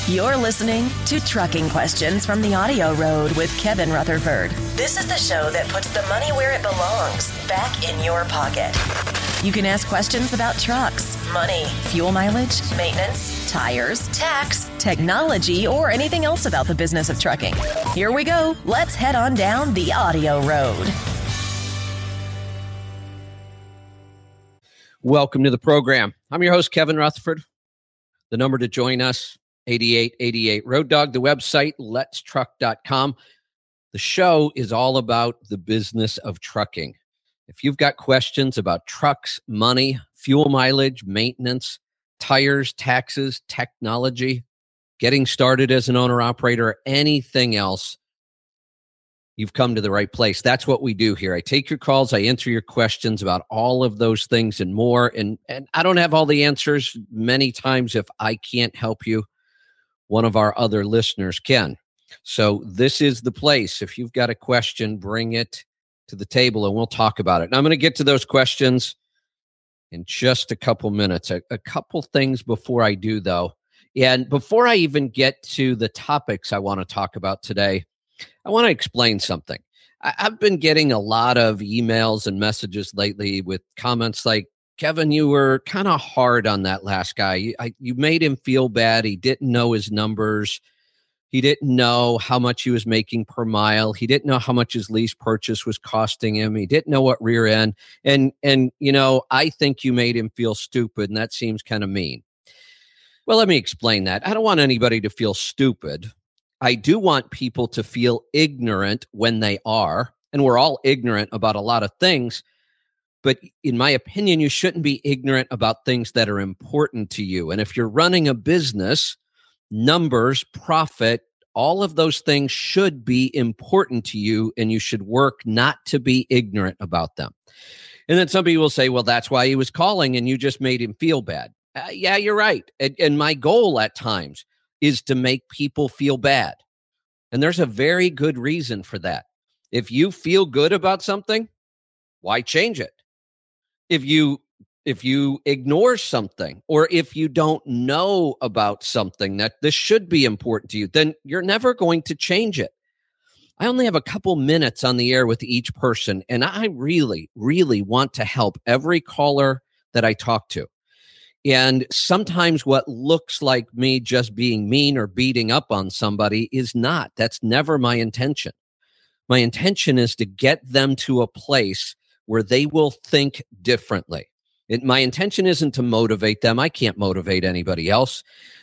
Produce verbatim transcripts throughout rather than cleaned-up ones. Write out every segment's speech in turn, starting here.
You're listening to Trucking Questions from the Audio Road with Kevin Rutherford. This is the show that puts the money where it belongs, back in your pocket. You can ask questions about trucks, money, fuel mileage, maintenance, tires, tax, technology, or anything else about the business of trucking. Here we go. Let's head on down the Audio Road. Welcome to the program. I'm your host, Kevin Rutherford. The number to join us, eighty-eight eighty-eight Road Dog, the website, lets truck dot com. The show is all about the business of trucking. If you've got questions about trucks, money, fuel mileage, maintenance, tires, taxes, technology, getting started as an owner-operator, or anything else, you've come to the right place. That's what we do here. I take your calls. I answer your questions about all of those things and more. And, and I don't have all the answers. Many times, if I can't help you, one of our other listeners can. So this is the place. If you've got a question, bring it to the table and we'll talk about it. And I'm going to get to those questions in just a couple minutes. A, a couple things before I do, though. And before I even get to the topics I want to talk about today, I want to explain something. I, I've been getting a lot of emails and messages lately with comments like, Kevin, you were kind of hard on that last guy. You, I, you made him feel bad. He didn't know his numbers. He didn't know how much he was making per mile. He didn't know how much his lease purchase was costing him. He didn't know what rear end. And, and you know, I think you made him feel stupid, and that seems kind of mean. Well, let me explain that. I don't want anybody to feel stupid. I do want people to feel ignorant when they are, and we're all ignorant about a lot of things. But in my opinion, you shouldn't be ignorant about things that are important to you. And if you're running a business, numbers, profit, all of those things should be important to you, and you should work not to be ignorant about them. And then some people will say, well, that's why he was calling and you just made him feel bad. Uh, yeah, you're right. And, and my goal at times is to make people feel bad. And there's a very good reason for that. If you feel good about something, why change it? If you if you ignore something, or if you don't know about something that this should be important to you, then you're never going to change it. I only have a couple minutes on the air with each person, and I really, really want to help every caller that I talk to. And sometimes what looks like me just being mean or beating up on somebody is not. That's never my intention. My intention is to get them to a place where they will think differently. It, my intention isn't to motivate them. I can't motivate anybody else.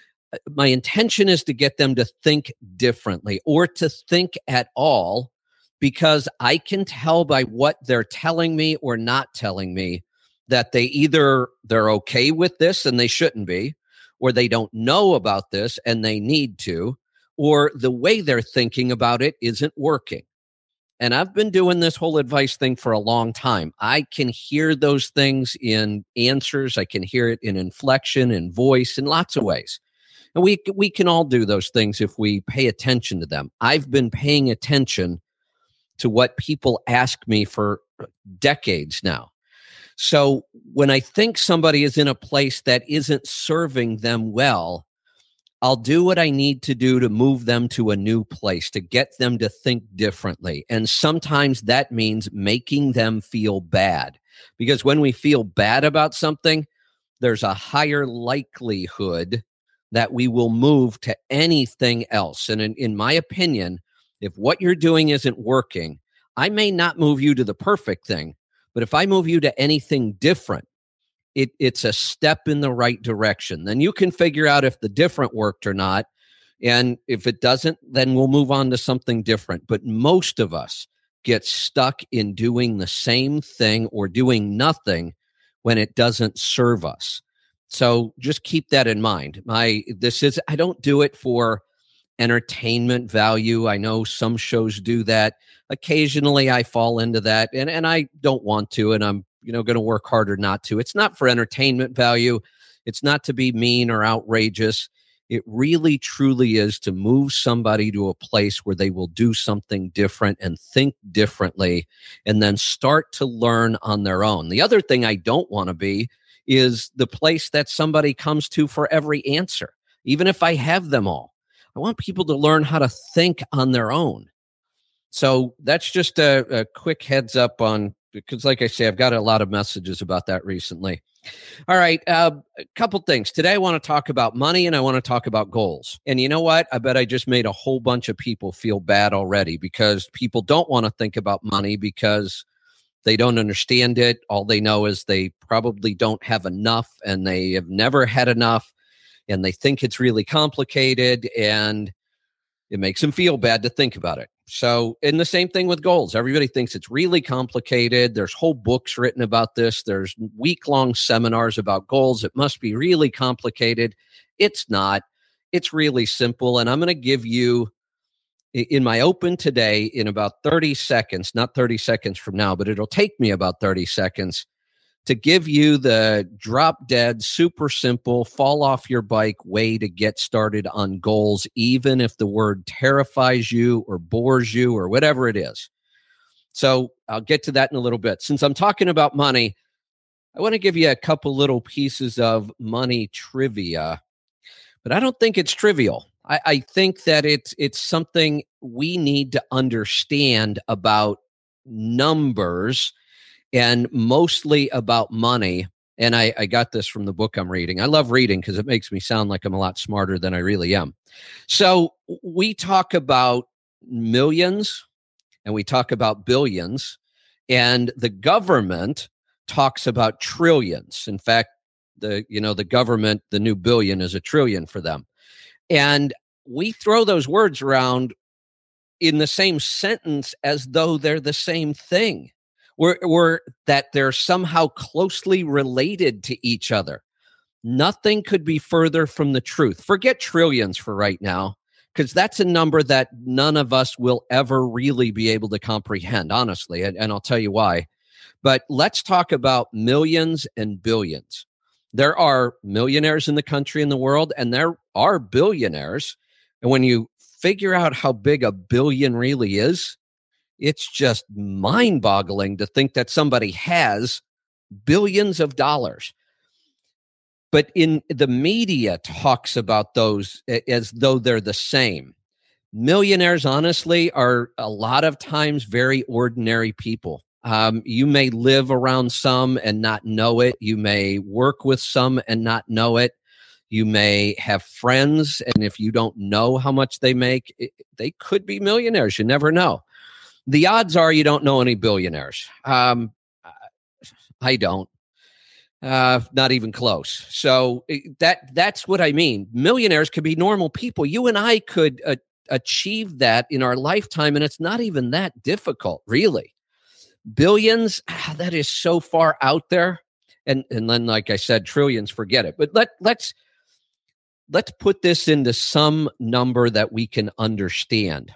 My intention is to get them to think differently, or to think at all, because I can tell by what they're telling me or not telling me that they either they're okay with this and they shouldn't be, or they don't know about this and they need to, or the way they're thinking about it isn't working. And I've been doing this whole advice thing for a long time. I can hear those things in answers. I can hear it in inflection and voice in lots of ways. And we we can all do those things if we pay attention to them. I've been paying attention to what people ask me for decades now. So when I think somebody is in a place that isn't serving them well, I'll do what I need to do to move them to a new place, to get them to think differently. And sometimes that means making them feel bad. Because when we feel bad about something, there's a higher likelihood that we will move to anything else. And in, in my opinion, if what you're doing isn't working, I may not move you to the perfect thing, but if I move you to anything different, It, it's a step in the right direction. Then you can figure out if the different worked or not. And if it doesn't, then we'll move on to something different. But most of us get stuck in doing the same thing or doing nothing when it doesn't serve us. So just keep that in mind. My, this is, I don't do it for entertainment value. I know some shows do that. Occasionally I fall into that, and, and I don't want to, and I'm you know, going to work harder not to. It's not for entertainment value. It's not to be mean or outrageous. It really, truly is to move somebody to a place where they will do something different and think differently, and then start to learn on their own. The other thing I don't want to be is the place that somebody comes to for every answer. Even if I have them all, I want people to learn how to think on their own. So that's just a, a quick heads up on, because like I say, I've got a lot of messages about that recently. All right, uh, a couple things. Today I want to talk about money and I want to talk about goals. And you know what? I bet I just made a whole bunch of people feel bad already because people don't want to think about money because they don't understand it. All they know is they probably don't have enough and they have never had enough and they think it's really complicated and it makes them feel bad to think about it. So, and the same thing with goals. Everybody thinks it's really complicated. There's whole books written about this. There's week-long seminars about goals. It must be really complicated. It's not. It's really simple. And I'm going to give you, in my open today, in about thirty seconds, not thirty seconds from now, but it'll take me about thirty seconds to give you the drop dead, super simple, fall off your bike way to get started on goals, even if the word terrifies you or bores you or whatever it is. So I'll get to that in a little bit. Since I'm talking about money, I want to give you a couple little pieces of money trivia, but I don't think it's trivial. I, I think that it's it's something we need to understand about numbers and mostly about money. And I, I got this from the book I'm reading. I love reading because it makes me sound like I'm a lot smarter than I really am. So we talk about millions and we talk about billions, and the government talks about trillions. In fact, the you know the government, the new billion is a trillion for them. And we throw those words around in the same sentence as though they're the same thing. Or, or that they're somehow closely related to each other. Nothing could be further from the truth. Forget trillions for right now, because that's a number that none of us will ever really be able to comprehend, honestly, and, and I'll tell you why. But let's talk about millions and billions. There are millionaires in the country and the world, and there are billionaires. And when you figure out how big a billion really is, it's just mind-boggling to think that somebody has billions of dollars. But in the media talks about those as though they're the same. Millionaires, honestly, are a lot of times very ordinary people. Um, you may live around some and not know it. You may work with some and not know it. You may have friends, and if you don't know how much they make, it, they could be millionaires. You never know. The odds are you don't know any billionaires. Um, I don't. Uh, not even close. So that that's what I mean. Millionaires could be normal people. You and I could uh, achieve that in our lifetime, and it's not even that difficult, really. Billions, ah, that is so far out there. And and then, like I said, trillions, forget it. But let let's let's put this into some number that we can understand.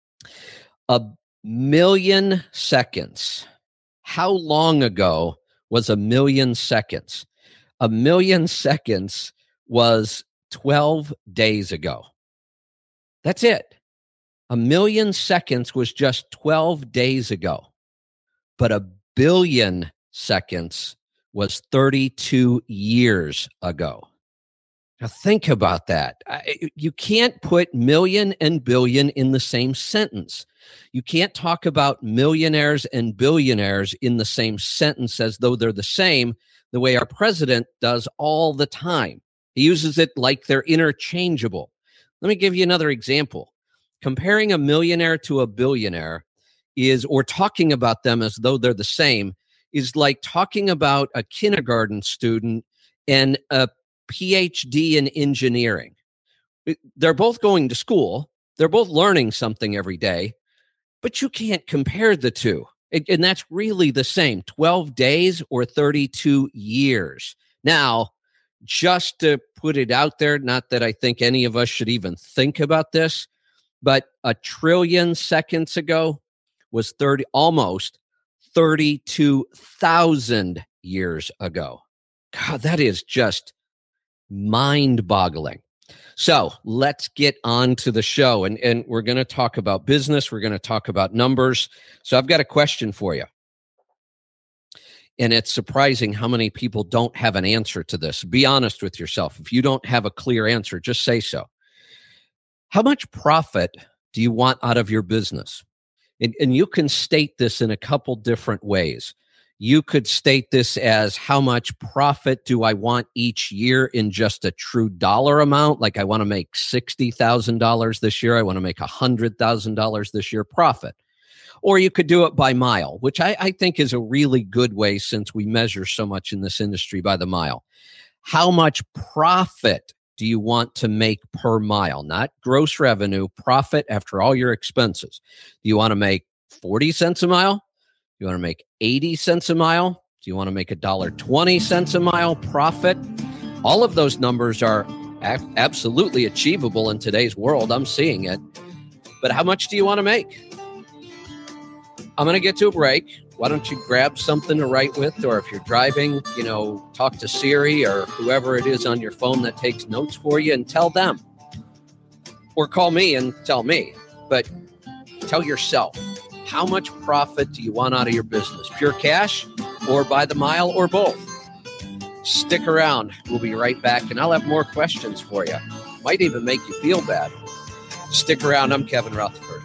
A million seconds. How long ago was a million seconds? A million seconds was twelve days ago. That's it. A million seconds was just twelve days ago. But a billion seconds was thirty-two years ago. Now think about that. I, you can't put million and billion in the same sentence. You can't talk about millionaires and billionaires in the same sentence as though they're the same, the way our president does all the time. He uses it like they're interchangeable. Let me give you another example. Comparing a millionaire to a billionaire is, or talking about them as though they're the same, is like talking about a kindergarten student and a P H D in engineering. They're both going to school. They're both learning something every day. But you can't compare the two. And that's really the same, twelve days or thirty-two years. Now, just to put it out there, not that I think any of us should even think about this, but a trillion seconds ago was thirty, almost thirty-two thousand years ago. God, that is just mind-boggling. So let's get on to the show, and, and we're going to talk about business. We're going to talk about numbers. So I've got a question for you. And it's surprising how many people don't have an answer to this. Be honest with yourself. If you don't have a clear answer, just say so. How much profit do you want out of your business? And, and you can state this in a couple different ways. You could state this as how much profit do I want each year in just a true dollar amount? Like I want to make sixty thousand dollars this year. I want to make one hundred thousand dollars this year profit. Or you could do it by mile, which I, I think is a really good way since we measure so much in this industry by the mile. How much profit do you want to make per mile? Not gross revenue, profit after all your expenses. Do you want to make forty cents a mile? Do you want to make eighty cents a mile? Do you want to make one dollar and twenty cents a mile profit? All of those numbers are a- absolutely achievable in today's world. I'm seeing it. But how much do you want to make? I'm going to get to a break. Why don't you grab something to write with, or if you're driving, you know, talk to Siri or whoever it is on your phone that takes notes for you and tell them. Or call me and tell me. But tell yourself, how much profit do you want out of your business? Pure cash or by the mile or both? Stick around. We'll be right back, and I'll have more questions for you. Might even make you feel bad. Stick around. I'm Kevin Rutherford.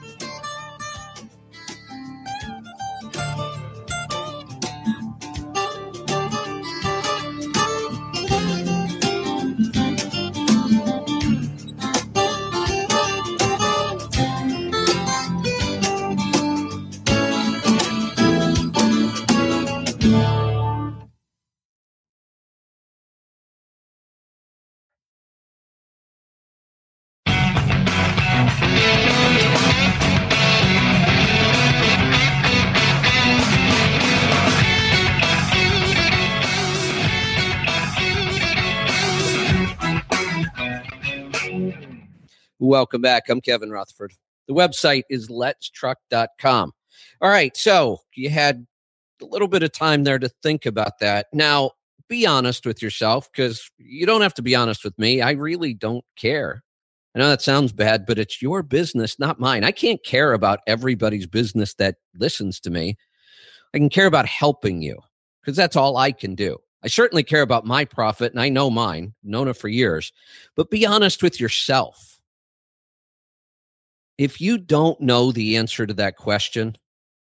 Welcome back. I'm Kevin Rutherford. The website is lets truck dot com. All right. So you had a little bit of time there to think about that. Now, be honest with yourself, because you don't have to be honest with me. I really don't care. I know that sounds bad, but it's your business, not mine. I can't care about everybody's business that listens to me. I can care about helping you, because that's all I can do. I certainly care about my profit, and I know mine, known it for years. But be honest with yourself. If you don't know the answer to that question,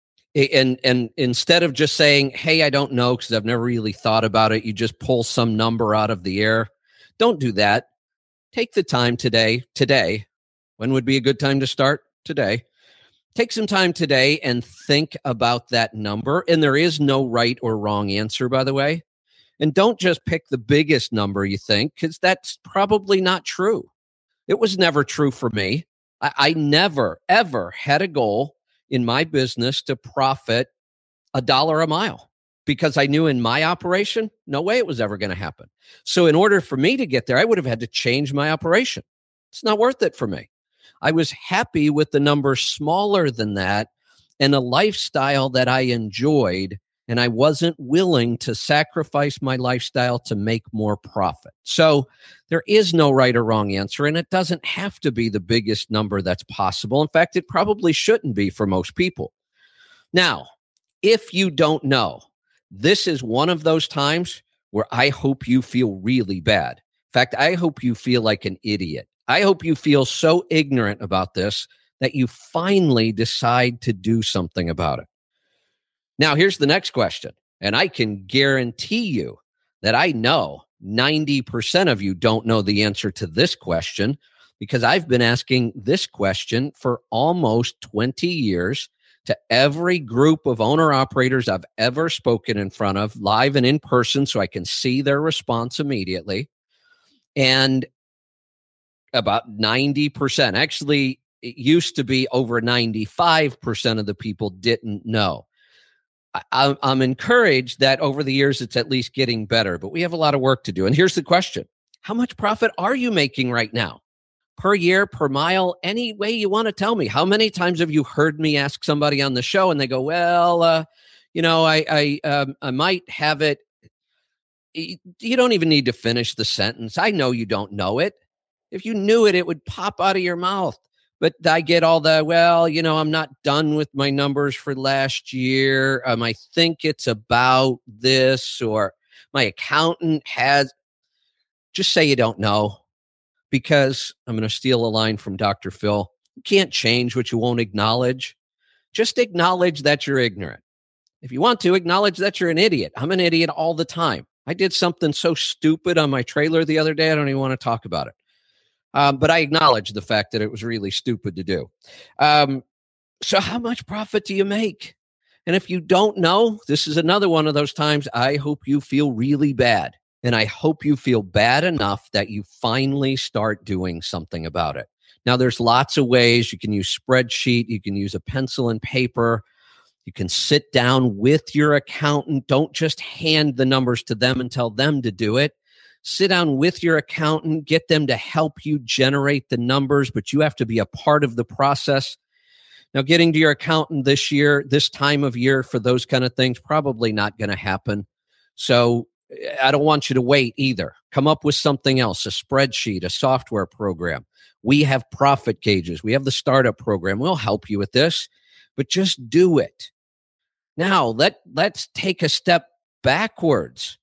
and and instead of just saying, hey, I don't know because I've never really thought about it, you just pull some number out of the air. Don't do that. Take the time today, today. When would be a good time to start? Today. Take some time today and think about that number. And there is no right or wrong answer, by the way. And don't just pick the biggest number you think, because that's probably not true. It was never true for me. I, I never, ever had a goal in my business to profit a dollar a mile, because I knew in my operation, no way it was ever going to happen. So in order for me to get there, I would have had to change my operation. It's not worth it for me. I was happy with the number smaller than that and a lifestyle that I enjoyed, and I wasn't willing to sacrifice my lifestyle to make more profit. So there is no right or wrong answer, and it doesn't have to be the biggest number that's possible. In fact, it probably shouldn't be for most people. Now, if you don't know, this is one of those times where I hope you feel really bad. In fact, I hope you feel like an idiot. I hope you feel so ignorant about this that you finally decide to do something about it. Now, here's the next question, and I can guarantee you that I know ninety percent of you don't know the answer to this question, because I've been asking this question for almost twenty years to every group of owner-operators I've ever spoken in front of, live and in person, so I can see their response immediately. And about ninety percent, actually, it used to be over ninety-five percent of the people didn't know. I, I'm encouraged that over the years, it's at least getting better, but we have a lot of work to do. And here's the question. How much profit are you making right now? Per year, per mile, any way you want to tell me. How many times have you heard me ask somebody on the show and they go, well, uh, you know, I, I, um, I might have it. You don't even need to finish the sentence. I know you don't know it. If you knew it, it would pop out of your mouth. But I get all the, well, you know, I'm not done with my numbers for last year. Um, I think it's about this, or my accountant has. Just say you don't know. because I'm going to steal a line from Doctor Phil. You can't change what you won't acknowledge. Just acknowledge that you're ignorant. If you want to, acknowledge that you're an idiot. I'm an idiot all the time. I did something so stupid on my trailer the other day, I don't even want to talk about it. Um, but I acknowledge the fact that it was really stupid to do. Um, so how much profit do you make? And if you don't know, this is another one of those times I hope you feel really bad. And I hope you feel bad enough that you finally start doing something about it. Now, there's lots of ways. You can use spreadsheet. You can use a pencil and paper. You can sit down with your accountant. Don't just hand the numbers to them and tell them to do it. Sit down with your accountant, get them to help you generate the numbers, but you have to be a part of the process. Now, getting to your accountant this year, this time of year for those kind of things, probably not going to happen. So I don't want you to wait either. Come up with something else, a spreadsheet, a software program. We have profit gauges. We have the startup program. We'll help you with this, but just do it. Now, let, let's take a step backwards.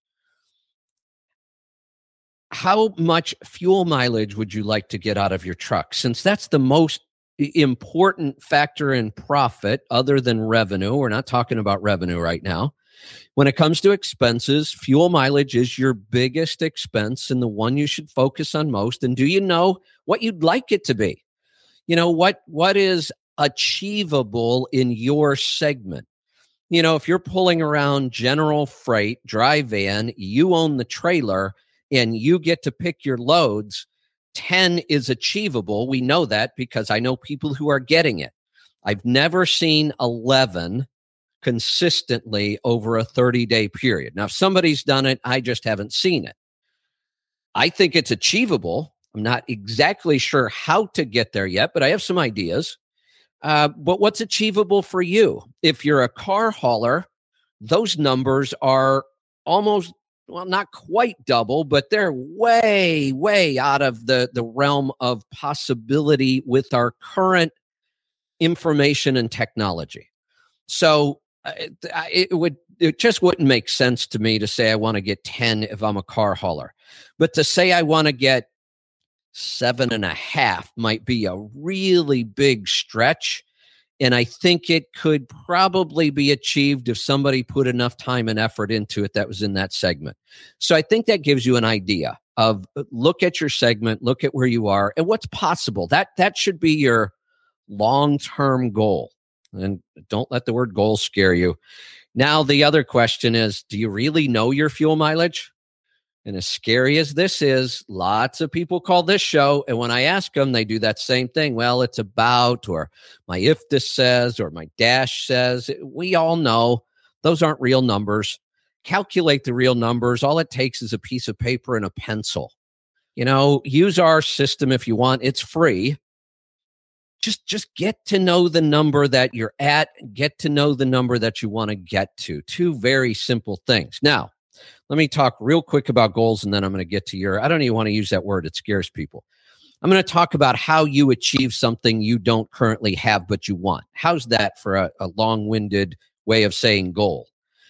How much fuel mileage would you like to get out of your truck? Since that's the most important factor in profit other than revenue, we're not talking about revenue right now. When it comes to expenses, fuel mileage is your biggest expense and the one you should focus on most. And do you know what you'd like it to be? You know, what what is achievable in your segment? You know, if you're pulling around general freight, dry van, you own the trailer, and you get to pick your loads, ten is achievable. We know that because I know people who are getting it. I've never seen eleven consistently over a thirty-day period. Now, if somebody's done it, I just haven't seen it. I think it's achievable. I'm not exactly sure how to get there yet, but I have some ideas. Uh, but what's achievable for you? If you're a car hauler, those numbers are almost, well, not quite double, but they're way, way out of the, the realm of possibility with our current information and technology. So uh, it would it just wouldn't make sense to me to say I want to get ten if I'm a car hauler. But to say I want to get seven and a half might be a really big stretch. And I think it could probably be achieved if somebody put enough time and effort into it that was in that segment. So I think that gives you an idea of look at your segment, look at where you are and what's possible. That that should be your long-term goal. And don't let the word goal scare you. Now, the other question is, do you really know your fuel mileage? And as scary as this is, lots of people call this show. And when I ask them, they do that same thing. Well, it's about, or my if this says, or my dash says. We all know those aren't real numbers. Calculate the real numbers. All it takes is a piece of paper and a pencil. You know, use our system if you want. It's free. Just, just get to know the number that you're at. Get to know the number that you want to get to. Two very simple things. Now, let me talk real quick about goals, and then I'm going to get to your, I don't even want to use that word. It scares people. I'm going to talk about how you achieve something you don't currently have, but you want. How's that for a, a long-winded way of saying goal?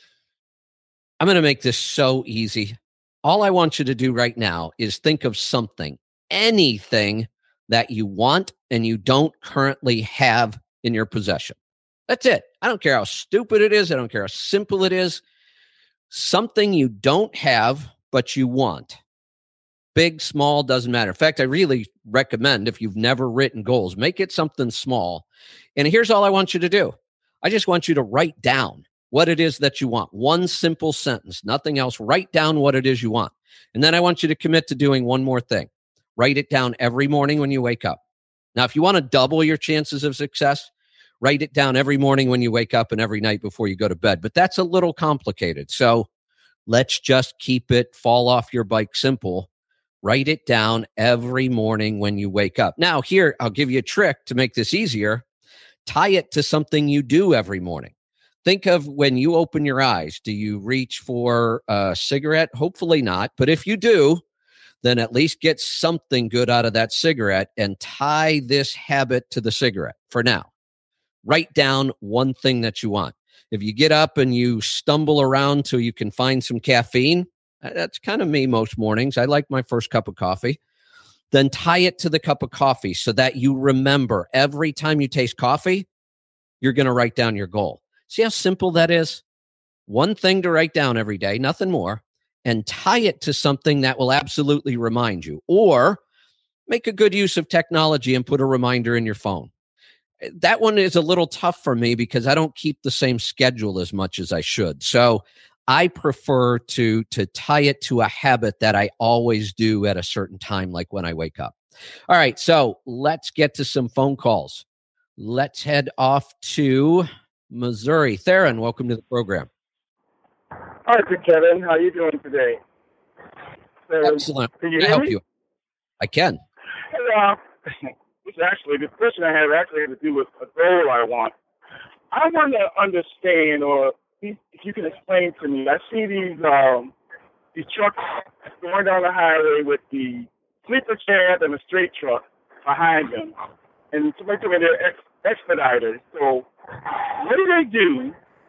I'm going to make this so easy. All I want you to do right now is think of something, anything that you want and you don't currently have in your possession. That's it. I don't care how stupid it is. I don't care how simple it is. Something you don't have, but you want. Big, small, doesn't matter. In fact, I really recommend if you've never written goals, make it something small. And here's all I want you to do. I just want you to write down what it is that you want. One simple sentence, nothing else. Write down what it is you want. And then I want you to commit to doing one more thing. Write it down every morning when you wake up. Now, if you want to double your chances of success, write it down every morning when you wake up and every night before you go to bed. But that's a little complicated. So let's just keep it fall off your bike simple. Write it down every morning when you wake up. Now, here, I'll give you a trick to make this easier. Tie it to something you do every morning. Think of when you open your eyes. Do you reach for a cigarette? Hopefully not. But if you do, then at least get something good out of that cigarette and tie this habit to the cigarette for now. Write down one thing that you want. If you get up and you stumble around till you can find some caffeine, that's kind of me most mornings. I like my first cup of coffee. then tie it to the cup of coffee so that you remember every time you taste coffee, you're going to write down your goal. See how simple that is? One thing to write down every day, nothing more, and tie it to something that will absolutely remind you. Or make a good use of technology and put a reminder in your phone. That one is a little tough for me because I don't keep the same schedule as much as I should. So I prefer to, to tie it to a habit that I always do at a certain time, like when I wake up. All right, so let's get to some phone calls. Let's head off to Missouri. Theron, welcome to the program. Hi, Kevin. How are you doing today? So, excellent. Can you Can I hear help me? you? I can. Hello. It's actually, the question I have actually has to do with a goal I want. I want to understand, or if you can explain to me, I see these um, these trucks going down the highway with the sleeper cab and a straight truck behind them. And somebody told me they're ex- expediters. So what do they do?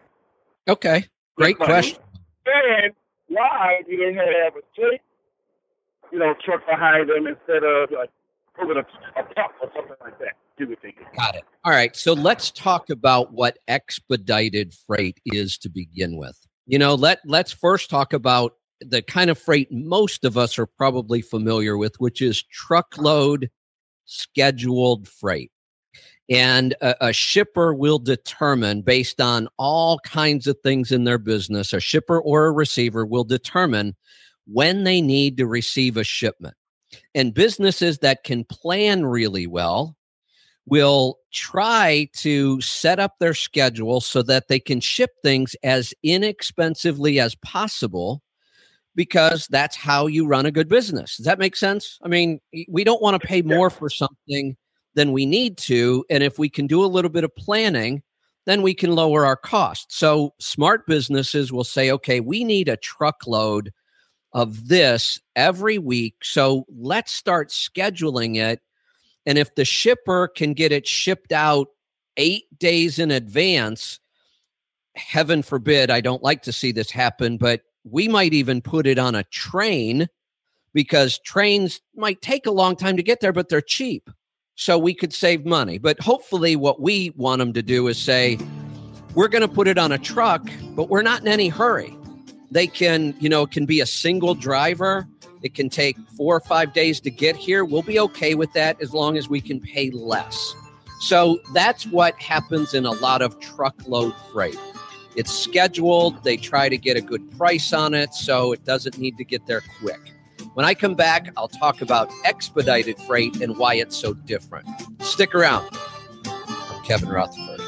Okay. Great question. And why do they have a straight, you know, truck behind them instead of like over a, a truck or something like that? Do we think? Got it. All right. So let's talk about what expedited freight is to begin with. You know, let let's first talk about the kind of freight most of us are probably familiar with, which is truckload scheduled freight. And a, a shipper will determine, based on all kinds of things in their business, a shipper or a receiver will determine when they need to receive a shipment. And businesses that can plan really well will try to set up their schedule so that they can ship things as inexpensively as possible, because that's how you run a good business. Does that make sense? I mean, we don't want to pay more for something than we need to. And if we can do a little bit of planning, then we can lower our costs. So smart businesses will say, okay, we need a truckload of this every week. So let's start scheduling it. And if the shipper can get it shipped out eight days in advance, heaven forbid, I don't like to see this happen, but we might even put it on a train, because trains might take a long time to get there, but they're cheap. So we could save money. But hopefully what we want them to do is say, we're going to put it on a truck, but we're not in any hurry. They can, you know, it can be a single driver. It can take four or five days to get here. We'll be okay with that as long as we can pay less. So that's what happens in a lot of truckload freight. It's scheduled. They try to get a good price on it, so it doesn't need to get there quick. When I come back, I'll talk about expedited freight and why it's so different. Stick around. I'm Kevin Rutherford.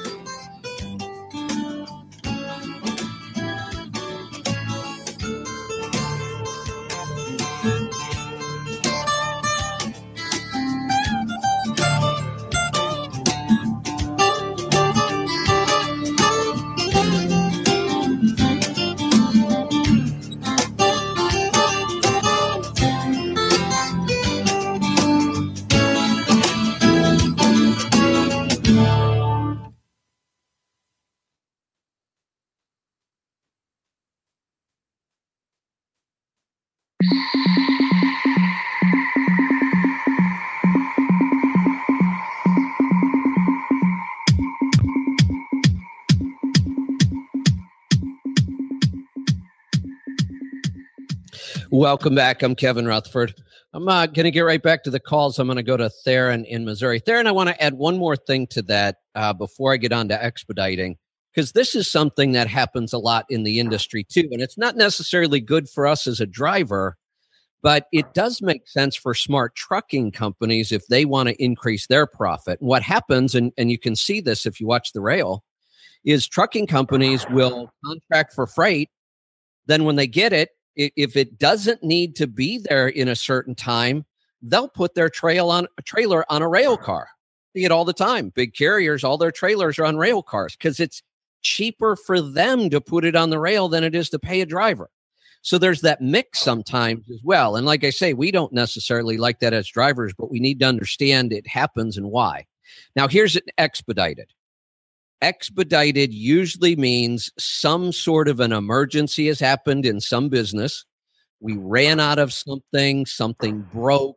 Welcome back. I'm Kevin Rutherford. I'm uh, going to get right back to the calls. I'm going to go to Theron in Missouri. Theron, I want to add one more thing to that uh, before I get on to expediting, because this is something that happens a lot in the industry too. And it's not necessarily good for us as a driver, but it does make sense for smart trucking companies if they want to increase their profit. And what happens, and, and you can see this if you watch the rail, is trucking companies will contract for freight. Then when they get it, if it doesn't need to be there in a certain time, they'll put their trail on a trailer on a rail car. See it all the time. Big carriers, all their trailers are on rail cars because it's cheaper for them to put it on the rail than it is to pay a driver. So there's that mix sometimes as well. And like I say, we don't necessarily like that as drivers, but we need to understand it happens and why. Now, here's an expedited. Expedited usually means some sort of an emergency has happened in some business. We ran out of something, something broke,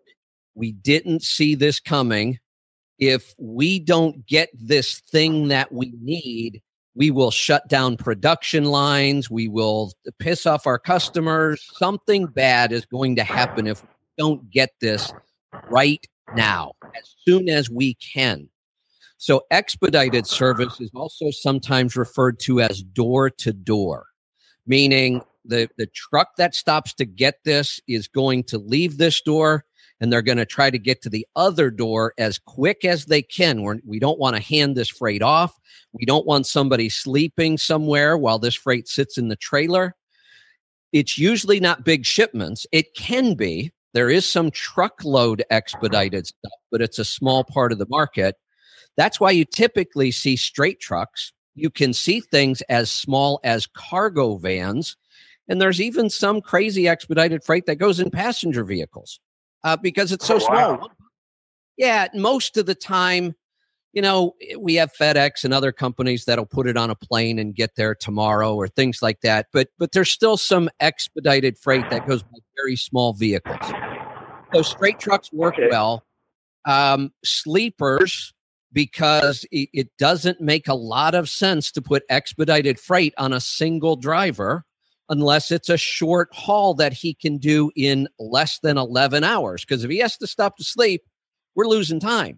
We didn't see this coming. If we don't get this thing that we need, we will shut down production lines. We will piss off our customers. Something bad is going to happen if we don't get this right now, as soon as we can. So expedited service is also sometimes referred to as door-to-door, meaning the, the truck that stops to get this is going to leave this door, and they're going to try to get to the other door as quick as they can. We're, we don't want to hand this freight off. We don't want somebody sleeping somewhere while this freight sits in the trailer. It's usually not big shipments. It can be. There is some truckload expedited stuff, but it's a small part of the market. That's why you typically see straight trucks. You can see things as small as cargo vans. And there's even some crazy expedited freight that goes in passenger vehicles. Uh, because it's so oh, wow. small. Yeah, most of the time, you know, we have FedEx and other companies that'll put it on a plane and get there tomorrow or things like that. But but there's still some expedited freight that goes by very small vehicles. So straight trucks work okay. well. Um, sleepers, because it, it doesn't make a lot of sense to put expedited freight on a single driver unless it's a short haul that he can do in less than eleven hours. Because if he has to stop to sleep, we're losing time.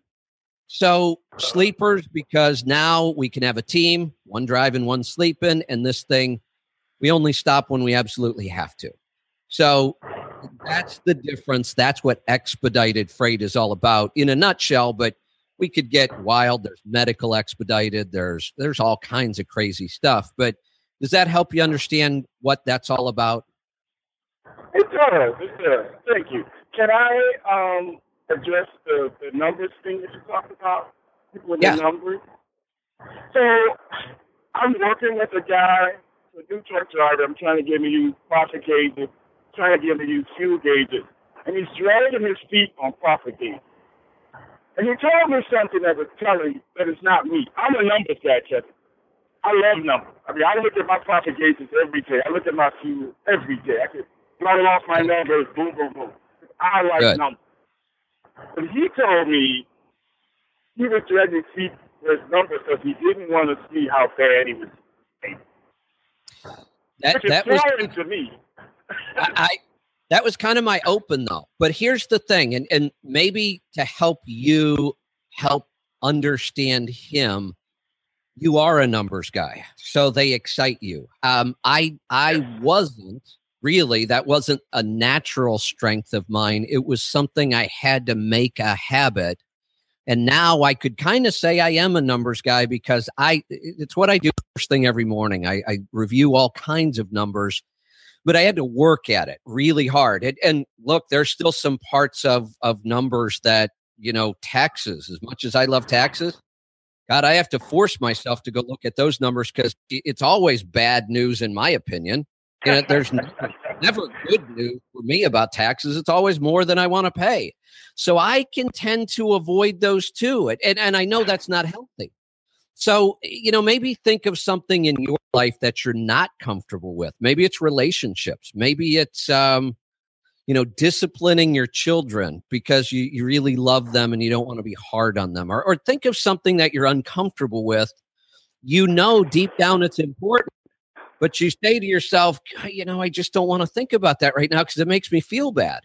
So sleepers, because now we can have a team, one driving, one sleeping, and this thing, we only stop when we absolutely have to. So that's the difference. That's what expedited freight is all about in a nutshell, but we could get wild. There's medical expedited. There's, there's all kinds of crazy stuff, but does that help you understand what that's all about? It does. It does. Thank you. Can I um, address the, the numbers thing that you talked about? With yeah. the numbers. So I'm working with a guy, a new truck driver. I'm trying to get him to use profit gauges, trying to get him to use fuel gauges, and he's dragging his feet on profit gauges. And he told me something that was telling that it's not me. I'm a numbers guy, Kevin. I love numbers. I mean, I look at my profit gauges every day. I look at my fuel every day. I can run off my numbers, boom, boom, boom. I like Good. numbers. But he told me he was dragging feet with his numbers because he didn't want to see how bad he was paying. That, Which is that was to me. I, I that was kind of my open though. But here's the thing, and, and maybe to help you help understand him, you are a numbers guy, so they excite you. Um, I I wasn't really. That wasn't a natural strength of mine. It was something I had to make a habit. And now I could kind of say I am a numbers guy because I it's what I do first thing every morning. I, I review all kinds of numbers, but I had to work at it really hard. And, and look, there's still some parts of of numbers that, you know, taxes, as much as I love taxes, God, I have to force myself to go look at those numbers because it's always bad news, in my opinion. And there's never, never good news for me about taxes. It's always more than I want to pay. So I can tend to avoid those too. And, and, and I know that's not healthy. So, you know, maybe think of something in your life that you're not comfortable with. Maybe it's relationships. Maybe it's, um, you know, disciplining your children because you, you really love them and you don't want to be hard on them. Or, or think of something that you're uncomfortable with. You know, deep down it's important, but you say to yourself, you know, I just don't want to think about that right now because it makes me feel bad.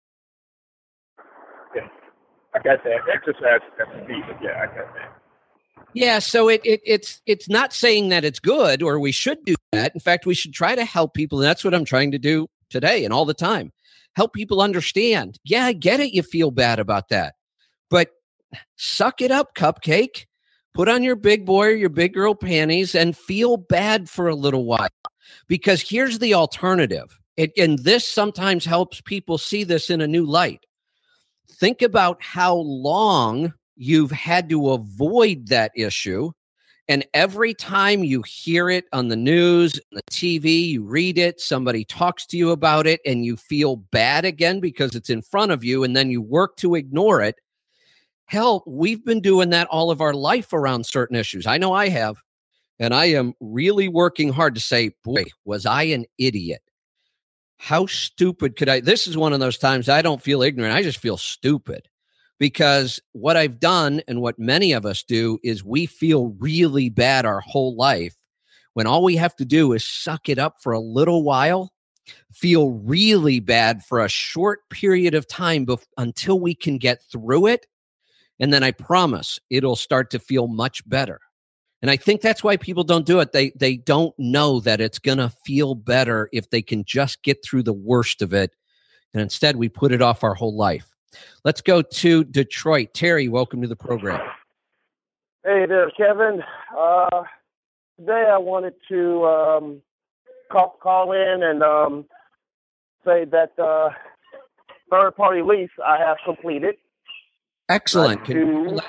Yeah, I got that. Exercise is deep. Yeah, I got that. Yeah, so it, it it's it's not saying that it's good or we should do that. In fact, we should try to help people. And that's what I'm trying to do today and all the time. Help people understand. Yeah, I get it. You feel bad about that. But suck it up, Cupcake. Put on your big boy or your big girl panties and feel bad for a little while. Because here's the alternative. It, and this sometimes helps people see this in a new light. Think about how long you've had to avoid that issue. And every time you hear it on the news, the T V, you read it, somebody talks to you about it, and you feel bad again because it's in front of you, and then you work to ignore it. Hell, we've been doing that all of our life around certain issues. I know I have. And I am really working hard to say, boy, was I an idiot? how stupid could I? This is one of those times I don't feel ignorant. I just feel stupid, because what I've done and what many of us do is we feel really bad our whole life when all we have to do is suck it up for a little while, feel really bad for a short period of time bef- until we can get through it. And then I promise it'll start to feel much better. And I think that's why people don't do it. They they don't know that it's going to feel better if they can just get through the worst of it. And instead, we put it off our whole life. Let's go to Detroit. Terry, welcome to the program. Hey there, Kevin. Uh, today I wanted to um, call, call in and um, say that uh, third-party lease I have completed. Excellent. Do,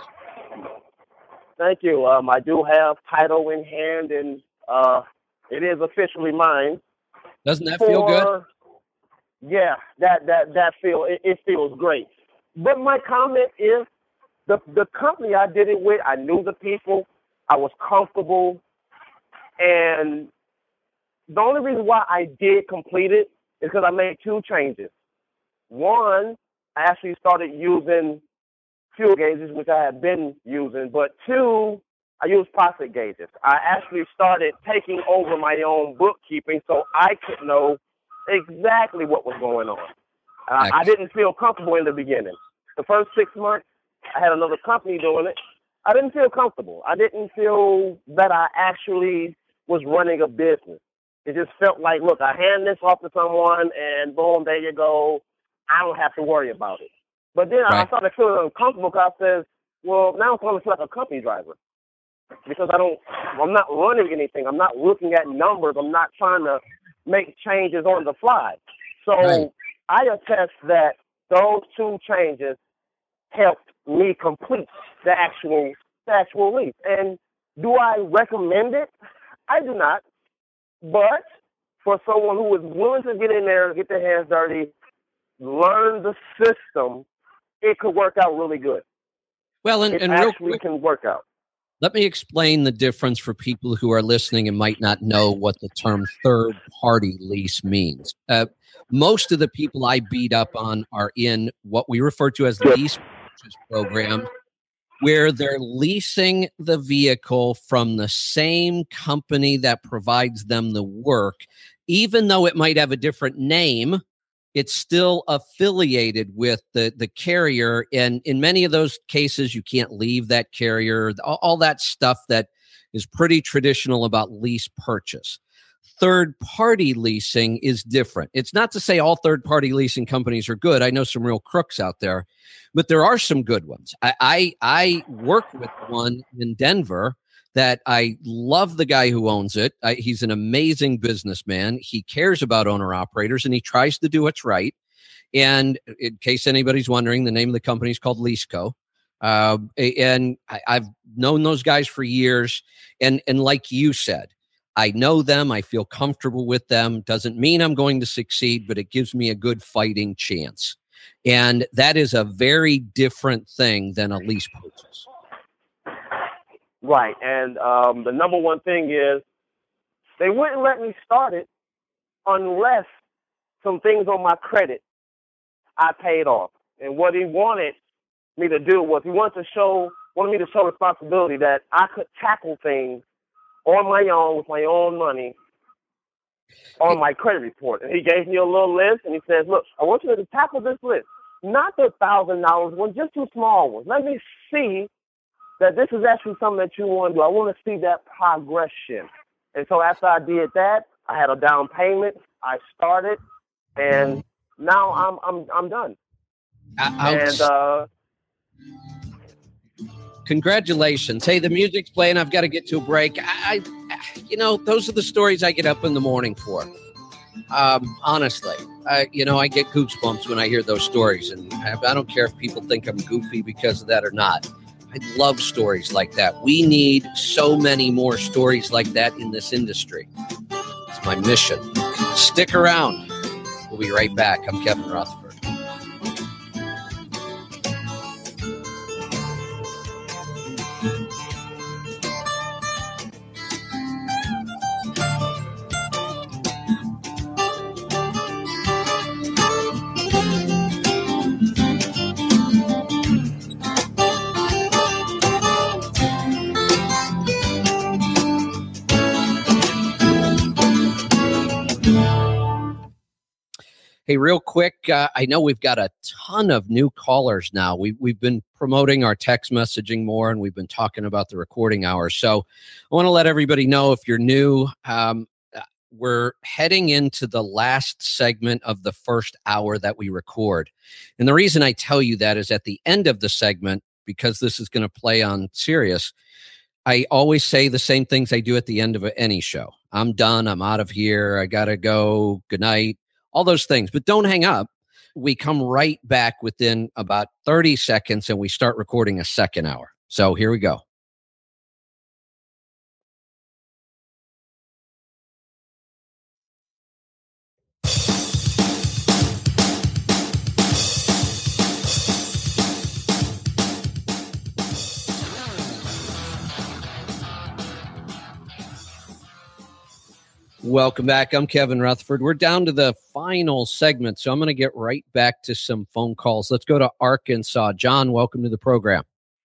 thank you. Um, I do have title in hand, and uh, it is officially mine. Doesn't that for, feel good? Yeah, that that that feel it, it feels great. But my comment is, the the company I did it with, I knew the people, I was comfortable, and the only reason why I did complete it is because I made two changes. One, I actually started using fuel gauges, which I had been using, but two, I used profit gauges. I actually started taking over my own bookkeeping so I could know exactly what was going on. Uh, I didn't feel comfortable in the beginning. The first six months, I had another company doing it. I didn't feel comfortable. I didn't feel that I actually was running a business. It just felt like, look, I hand this off to someone and boom, there you go. I don't have to worry about it. But then right. I started feeling uncomfortable because I said, well, now I'm going to feel like a company driver because I don't, I'm not running anything. I'm not looking at numbers. I'm not trying to make changes on the fly. So right. I attest that those two changes helped me complete the actual, the actual lease. And do I recommend it? I do not. But for someone who is willing to get in there, get their hands dirty, learn the system, it could work out really good. Well, and, it and actually real quick, can work out. Let me explain the difference for people who are listening and might not know what the term third-party lease means. Uh, most of the people I beat up on are in what we refer to as lease purchase program, where they're leasing the vehicle from the same company that provides them the work. Even though it might have a different name, it's still affiliated with the, the carrier. And in many of those cases, you can't leave that carrier, all, all that stuff that is pretty traditional about lease purchase. Third-party leasing is different. It's not to say all third-party leasing companies are good. I know some real crooks out there, but there are some good ones. I, I, I work with one in Denver that I love the guy who owns it. I, he's an amazing businessman. He cares about owner-operators, and he tries to do what's right. And in case anybody's wondering, the name of the company is called Leaseco. Uh, and I, I've known those guys for years. And, and like you said, I know them. I feel comfortable with them. Doesn't mean I'm going to succeed, but it gives me a good fighting chance. And that is a very different thing than a lease purchase. Right. And um, the number one thing is they wouldn't let me start it unless some things on my credit I paid off. And what he wanted me to do was he wanted to show, wanted me to show responsibility that I could tackle things on my own with my own money on my credit report. And he gave me a little list and he says, look, I want you to tackle this list. Not the thousand dollars one, just two small ones. Let me see that this is actually something that you want to do. I want to see that progression. And so after I did that, I had a down payment. I started, and now I'm I'm I'm done. Ouch. And uh, congratulations! Hey, the music's playing. I've got to get to a break. I, I you know, those are the stories I get up in the morning for. Um, honestly, I, you know, I get goosebumps when I hear those stories, and I, I don't care if people think I'm goofy because of that or not. I love stories like that. We need so many more stories like that in this industry. It's my mission. Stick around. We'll be right back. I'm Kevin Rutherford. Hey, real quick, uh, I know we've got a ton of new callers now. We, we've been promoting our text messaging more, and we've been talking about the recording hours. So I want to let everybody know, if you're new, um, we're heading into the last segment of the first hour that we record. And the reason I tell you that is at the end of the segment, because this is going to play on Sirius, I always say the same things I do at the end of any show. I'm done. I'm out of here. I got to go. Good night. All those things. But don't hang up. We come right back within about thirty seconds and we start recording a second hour. So here we go. Welcome back. I'm Kevin Rutherford. We're down to the final segment, so I'm going to get right back to some phone calls. Let's go to Arkansas. John, welcome to the program.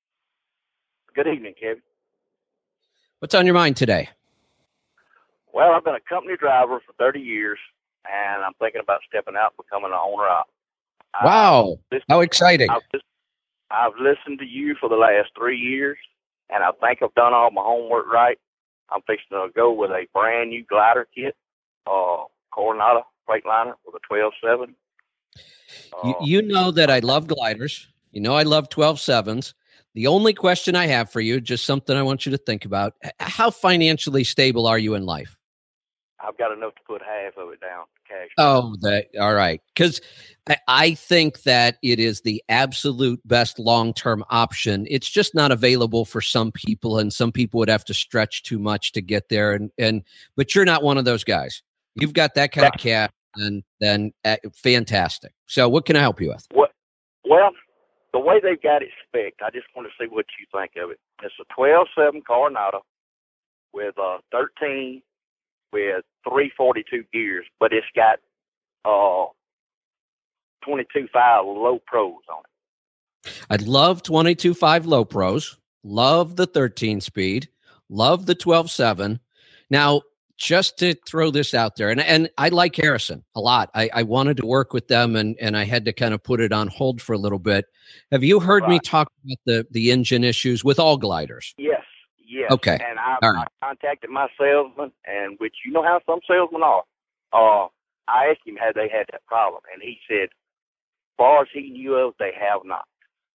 Good evening, Kevin. What's on your mind today? Well, I've been a company driver for thirty years, and I'm thinking about stepping out and becoming an owner. Wow. How exciting. I've, just, I've listened to you for the last three years, and I think I've done all my homework right. I'm fixing to go with a brand new glider kit, uh, Coronado Freightliner with a twelve seven. Uh, you, you know that I love gliders. You know I love twelve sevens. The only question I have for you, just something I want you to think about, how financially stable are you in life? I've got enough to put half of it down cash. Oh, that, all right. Because I, I think that it is the absolute best long-term option. It's just not available for some people, and some people would have to stretch too much to get there. And and but you're not one of those guys. You've got that kind of cash, and then uh, fantastic. So what can I help you with? What? Well, the way they've got it spec'd, I just want to see what you think of it. It's a twelve seven Coronado with a thirteen with three forty-two gears, but it's got uh twenty-two five low pros on it. I love twenty-two five low pros, love the thirteen speed, love the twelve seven. Now, just to throw this out there, and, and I like Harrison a lot. I, I wanted to work with them, and, and I had to kind of put it on hold for a little bit. Have you heard right. me talk about the, the engine issues with all gliders? Yes. Yes. Okay. And I, right. I contacted my salesman, and which you know how some salesmen are. Uh, I asked him had they had that problem, and he said, as far as he knew of, they have not.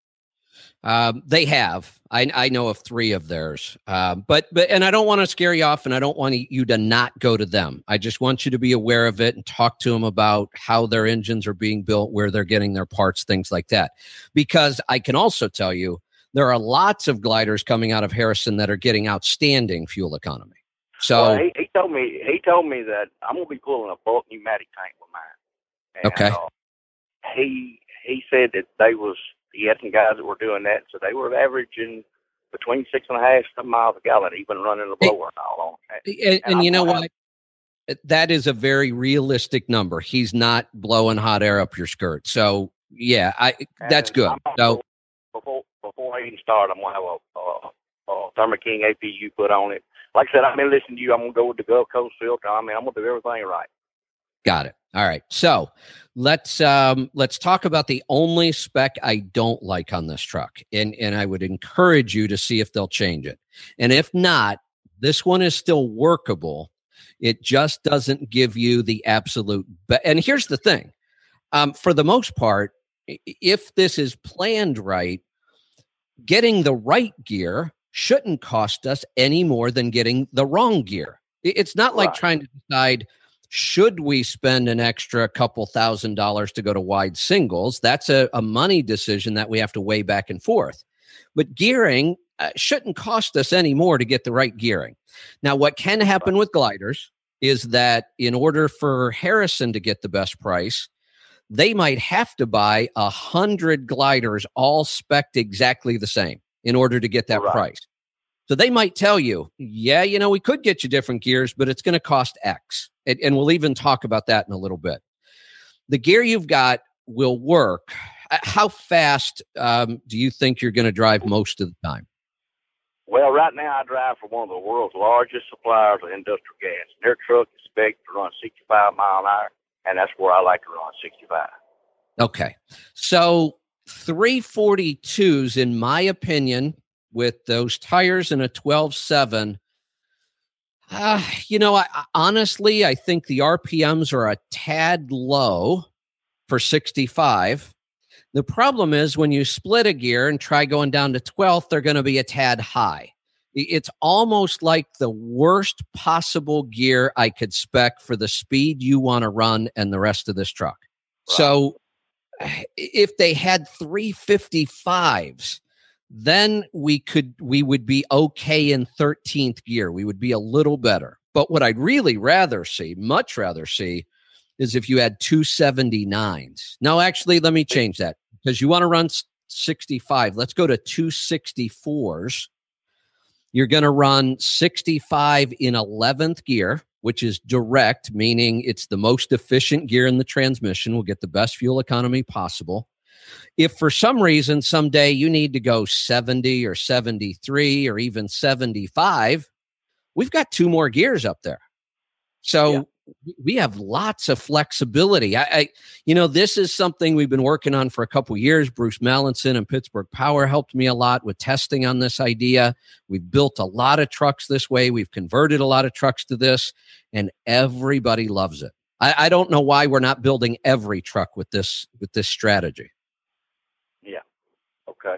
Um, they have. I, I know of three of theirs. Um, but but and I don't want to scare you off, and I don't want you to not go to them. I just want you to be aware of it and talk to them about how their engines are being built, where they're getting their parts, things like that. Because I can also tell you, there are lots of gliders coming out of Harrison that are getting outstanding fuel economy. So well, he, he told me he told me that I'm going to be pulling a bulk pneumatic tank with mine. And, okay. Uh, he he said that they was he had some guys that were doing that, so they were averaging between six and a half seven miles a gallon, even running the blower and all on that. And, and, and you know what? Have, that is a very realistic number. He's not blowing hot air up your skirt. So yeah, I that's good. So. Before, before I even start, I'm going to have a, a, a Thermo King A P U put on it. Like I said, I've been listening to you. I'm going to go with the Gulf Coast filter. I mean, I'm going to do everything right. Got it. All right. So let's um, let's talk about the only spec I don't like on this truck. And, and I would encourage you to see if they'll change it. And if not, this one is still workable. It just doesn't give you the absolute be- And here's the thing. Um, for the most part, if this is planned right, getting the right gear shouldn't cost us any more than getting the wrong gear. It's not like right. trying to decide, should we spend an extra couple thousand dollars to go to wide singles? That's a, a money decision that we have to weigh back and forth. But gearing uh, shouldn't cost us any more to get the right gearing. Now, what can happen with gliders is that in order for Harrison to get the best price, they might have to buy a hundred gliders all spec'd exactly the same in order to get that right. price. So they might tell you, yeah, you know, we could get you different gears, but it's going to cost X. And, and we'll even talk about that in a little bit. The gear you've got will work. How fast um, do you think you're going to drive most of the time? Well, right now I drive for one of the world's largest suppliers of industrial gas. Their truck is spec'd to run sixty-five mile an hour. and that's where I like to run sixty-five. Okay. So three forty-twos, in my opinion, with those tires and a twelve seven, uh, you know, I, honestly, I think the R P Ms are a tad low for sixty-five. The problem is when you split a gear and try going down to twelfth, they're going to be a tad high. It's almost like the worst possible gear I could spec for the speed you want to run and the rest of this truck. Right. So if they had three fifty-fives, then we could we would be okay in thirteenth gear. We would be a little better. But what I'd really rather see, much rather see, is if you had two seventy-nines. No, actually, let me change that, because you want to run sixty-five. Let's go to two sixty-fours. You're going to run sixty-five in eleventh gear, which is direct, meaning it's the most efficient gear in the transmission. Will get the best fuel economy possible. If for some reason someday you need to go seventy or seventy-three or even seventy-five, we've got two more gears up there. So yeah. We have lots of flexibility. I, I, you know, this is something we've been working on for a couple of years. Bruce Mallinson and Pittsburgh Power helped me a lot with testing on this idea. We've built a lot of trucks this way. We've converted a lot of trucks to this, and everybody loves it. I, I don't know why we're not building every truck with this with this strategy. Yeah. Okay.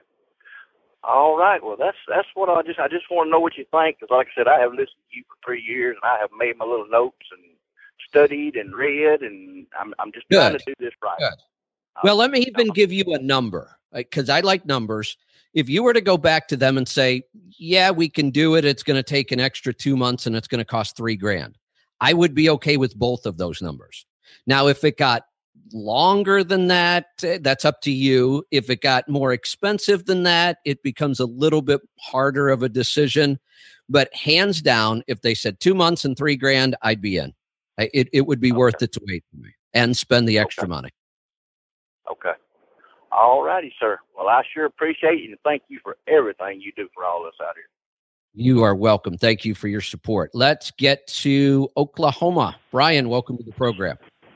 All right. Well, that's that's what I just I just want to know what you think, because, like I said, I have listened to you for three years, and I have made my little notes and studied and read, and I'm I'm just Good. trying to do this right. Good. Well, let me even give you a number, because I like numbers. If you were to go back to them and say, yeah, we can do it, it's going to take an extra two months and it's going to cost three grand, I would be okay with both of those numbers. Now, if it got longer than that, that's up to you. If it got more expensive than that, it becomes a little bit harder of a decision. But hands down, if they said two months and three grand, I'd be in. It it would be okay. worth it to wait for me and spend the extra okay. money. Okay. All righty, sir. Well, I sure appreciate you, and thank you for everything you do for all us out here. You are welcome. Thank you for your support. Let's get to Oklahoma. Brian, welcome to the program.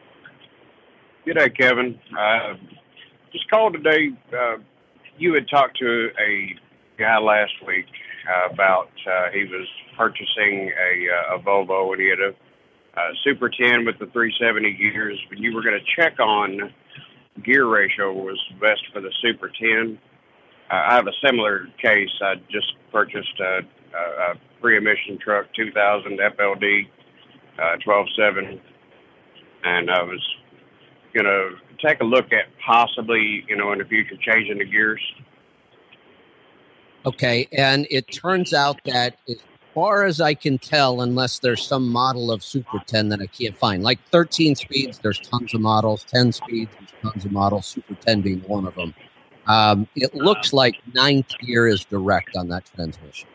Good day, Kevin. Uh, just called today. Uh, you had talked to a guy last week uh, about uh, he was purchasing a, uh, a Volvo, and he had a Uh, Super ten with the three seventy gears. When you were going to check on gear ratio was best for the Super ten. Uh, I have a similar case. I just purchased a, a, a pre-emission truck, two thousand F L D, uh, twelve seven, and I was going to take a look at possibly, you know, in the future, changing the gears. Okay, and it turns out that it far as I can tell, unless there's some model of Super ten that I can't find, like thirteen speeds, there's tons of models, ten speeds, there's tons of models, Super ten being one of them. Um, it looks like ninth gear is direct on that transmission.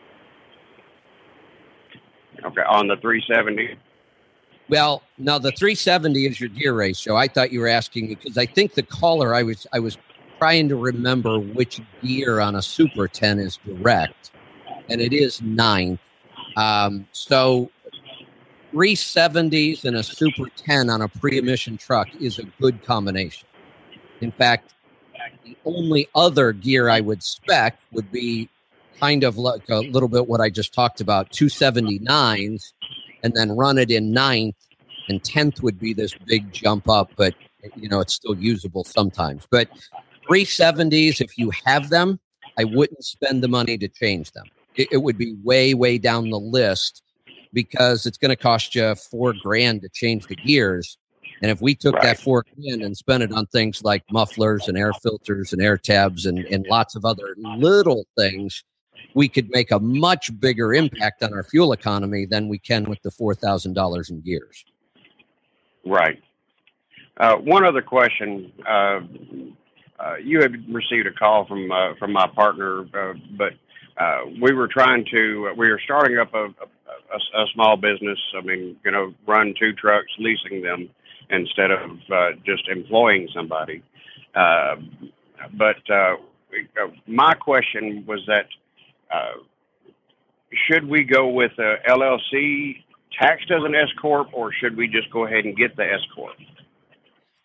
Okay, on the three seventy? Well, no, the three seventy is your gear ratio. I thought you were asking me, because I think the caller, I was, I was trying to remember which gear on a Super ten is direct, and it is ninth. Um, so three seventies and a Super ten on a pre-emission truck is a good combination. In fact, the only other gear I would spec would be kind of like a little bit what I just talked about, two seventy-nines, and then run it in ninth, and tenth would be this big jump up, but you know, it's still usable sometimes. But three seventies, if you have them, I wouldn't spend the money to change them. It would be way, way down the list, because it's going to cost you four grand to change the gears. And if we took right. that four grand and spent it on things like mufflers and air filters and air tabs and, and lots of other little things, we could make a much bigger impact on our fuel economy than we can with the four thousand dollars in gears. Right. Uh, one other question. Uh, uh, you had received a call from uh, from my partner, uh, but Uh, we were trying to, uh, we were starting up a, a, a small business. I mean, you know, run two trucks, leasing them instead of uh, just employing somebody. Uh, but uh, my question was that, uh, should we go with a L L C taxed as an S Corp, or should we just go ahead and get the S Corp?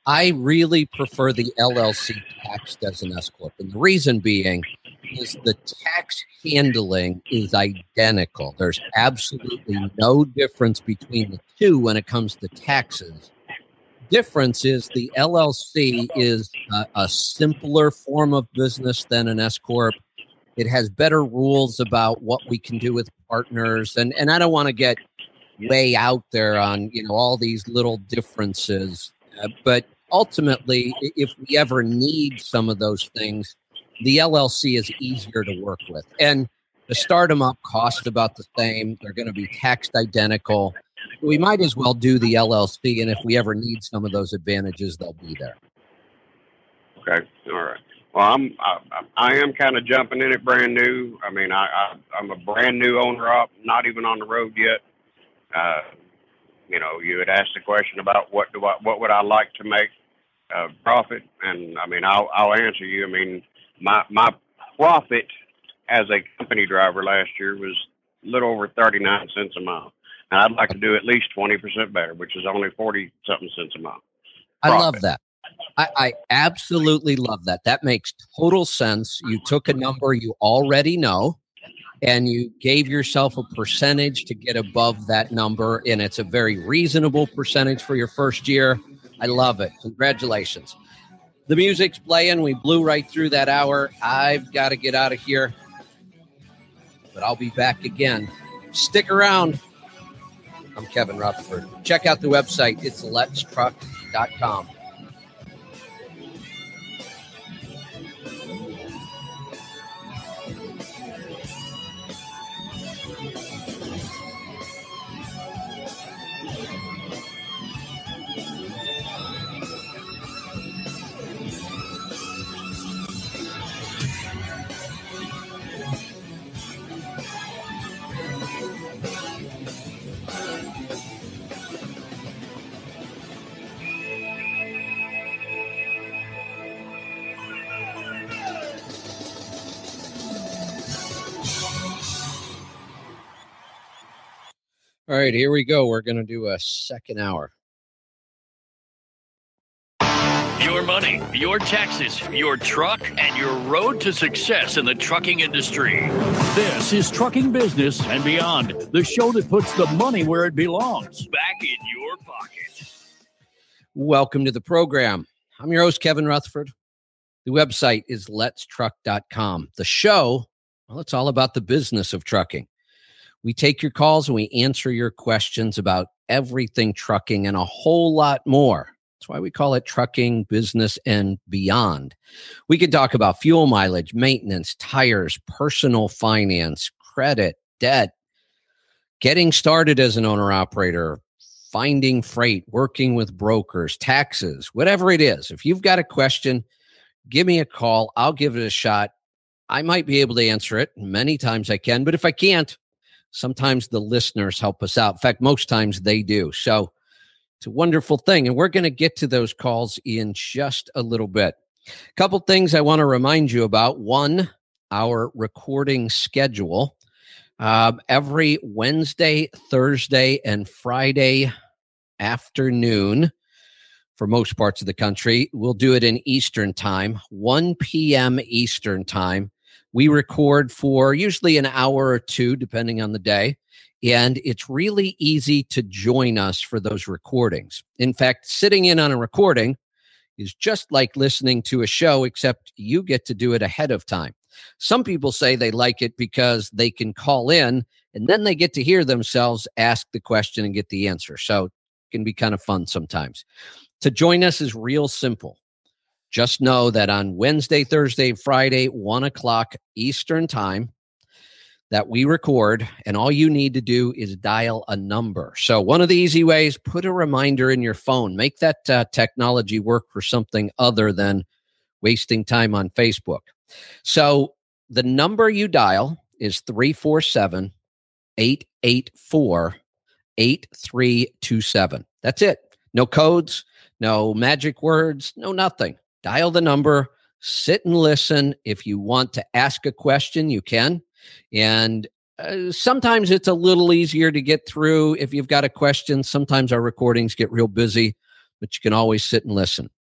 I really prefer the L L C taxed as an S Corp. And the reason being is the tax handling is identical. There's absolutely no difference between the two when it comes to taxes. Difference is the L L C is a, a simpler form of business than an S Corp. It has better rules about what we can do with partners. And, and I don't want to get way out there on, you know, all these little differences. Uh, but ultimately, if we ever need some of those things, the L L C is easier to work with. And to start them up cost about the same. They're going to be taxed identical. We might as well do the L L C, and if we ever need some of those advantages, they'll be there. Okay, all right. Well, I'm I, I am kind of jumping in it brand new. I mean, I, I I'm a brand new owner up, not even on the road yet. Uh, you know, you had asked a question about what do I what would I like to make uh, profit, and I mean, I'll I'll answer you. I mean, my my profit as a company driver last year was a little over thirty-nine cents a mile. And I'd like to do at least twenty percent better, which is only forty-something cents a mile. Profit. I love that. I, I absolutely love that. That makes total sense. You took a number you already know, and you gave yourself a percentage to get above that number, and it's a very reasonable percentage for your first year. I love it. Congratulations. The music's playing. We blew right through that hour. I've got to get out of here, but I'll be back again. Stick around. I'm Kevin Rutherford. Check out the website. It's let's truck dot com. All right, here we go. We're going to do a second hour. Your money, your taxes, your truck, and your road to success in the trucking industry. This is Trucking Business and Beyond, the show that puts the money where it belongs, back in your pocket. Welcome to the program. I'm your host, Kevin Rutherford. The website is let's truck dot com. The show, well, it's all about the business of trucking. We take your calls and we answer your questions about everything trucking and a whole lot more. That's why we call it Trucking Business and Beyond. We could talk about fuel mileage, maintenance, tires, personal finance, credit, debt, getting started as an owner-operator, finding freight, working with brokers, taxes, whatever it is. If you've got a question, give me a call. I'll give it a shot. I might be able to answer it. Many times I can, but if I can't, sometimes the listeners help us out. In fact, most times they do. So it's a wonderful thing. And we're going to get to those calls in just a little bit. A couple things I want to remind you about. One, our recording schedule. Um, every Wednesday, Thursday, and Friday afternoon, for most parts of the country, we'll do it in Eastern time, one p.m. Eastern time. We record for usually an hour or two, depending on the day, and it's really easy to join us for those recordings. In fact, sitting in on a recording is just like listening to a show, except you get to do it ahead of time. Some people say they like it because they can call in, and then they get to hear themselves ask the question and get the answer. So it can be kind of fun sometimes. To join us is real simple. Just know that on Wednesday, Thursday, Friday, one o'clock Eastern time, that we record, and all you need to do is dial a number. So one of the easy ways, put a reminder in your phone. Make that uh, technology work for something other than wasting time on Facebook. So the number you dial is three four seven, eight eight four, eight three two seven. That's it. No codes, no magic words, no nothing. Dial the number, sit and listen. If you want to ask a question, you can. And uh, sometimes it's a little easier to get through if you've got a question. Sometimes our recordings get real busy, but you can always sit and listen.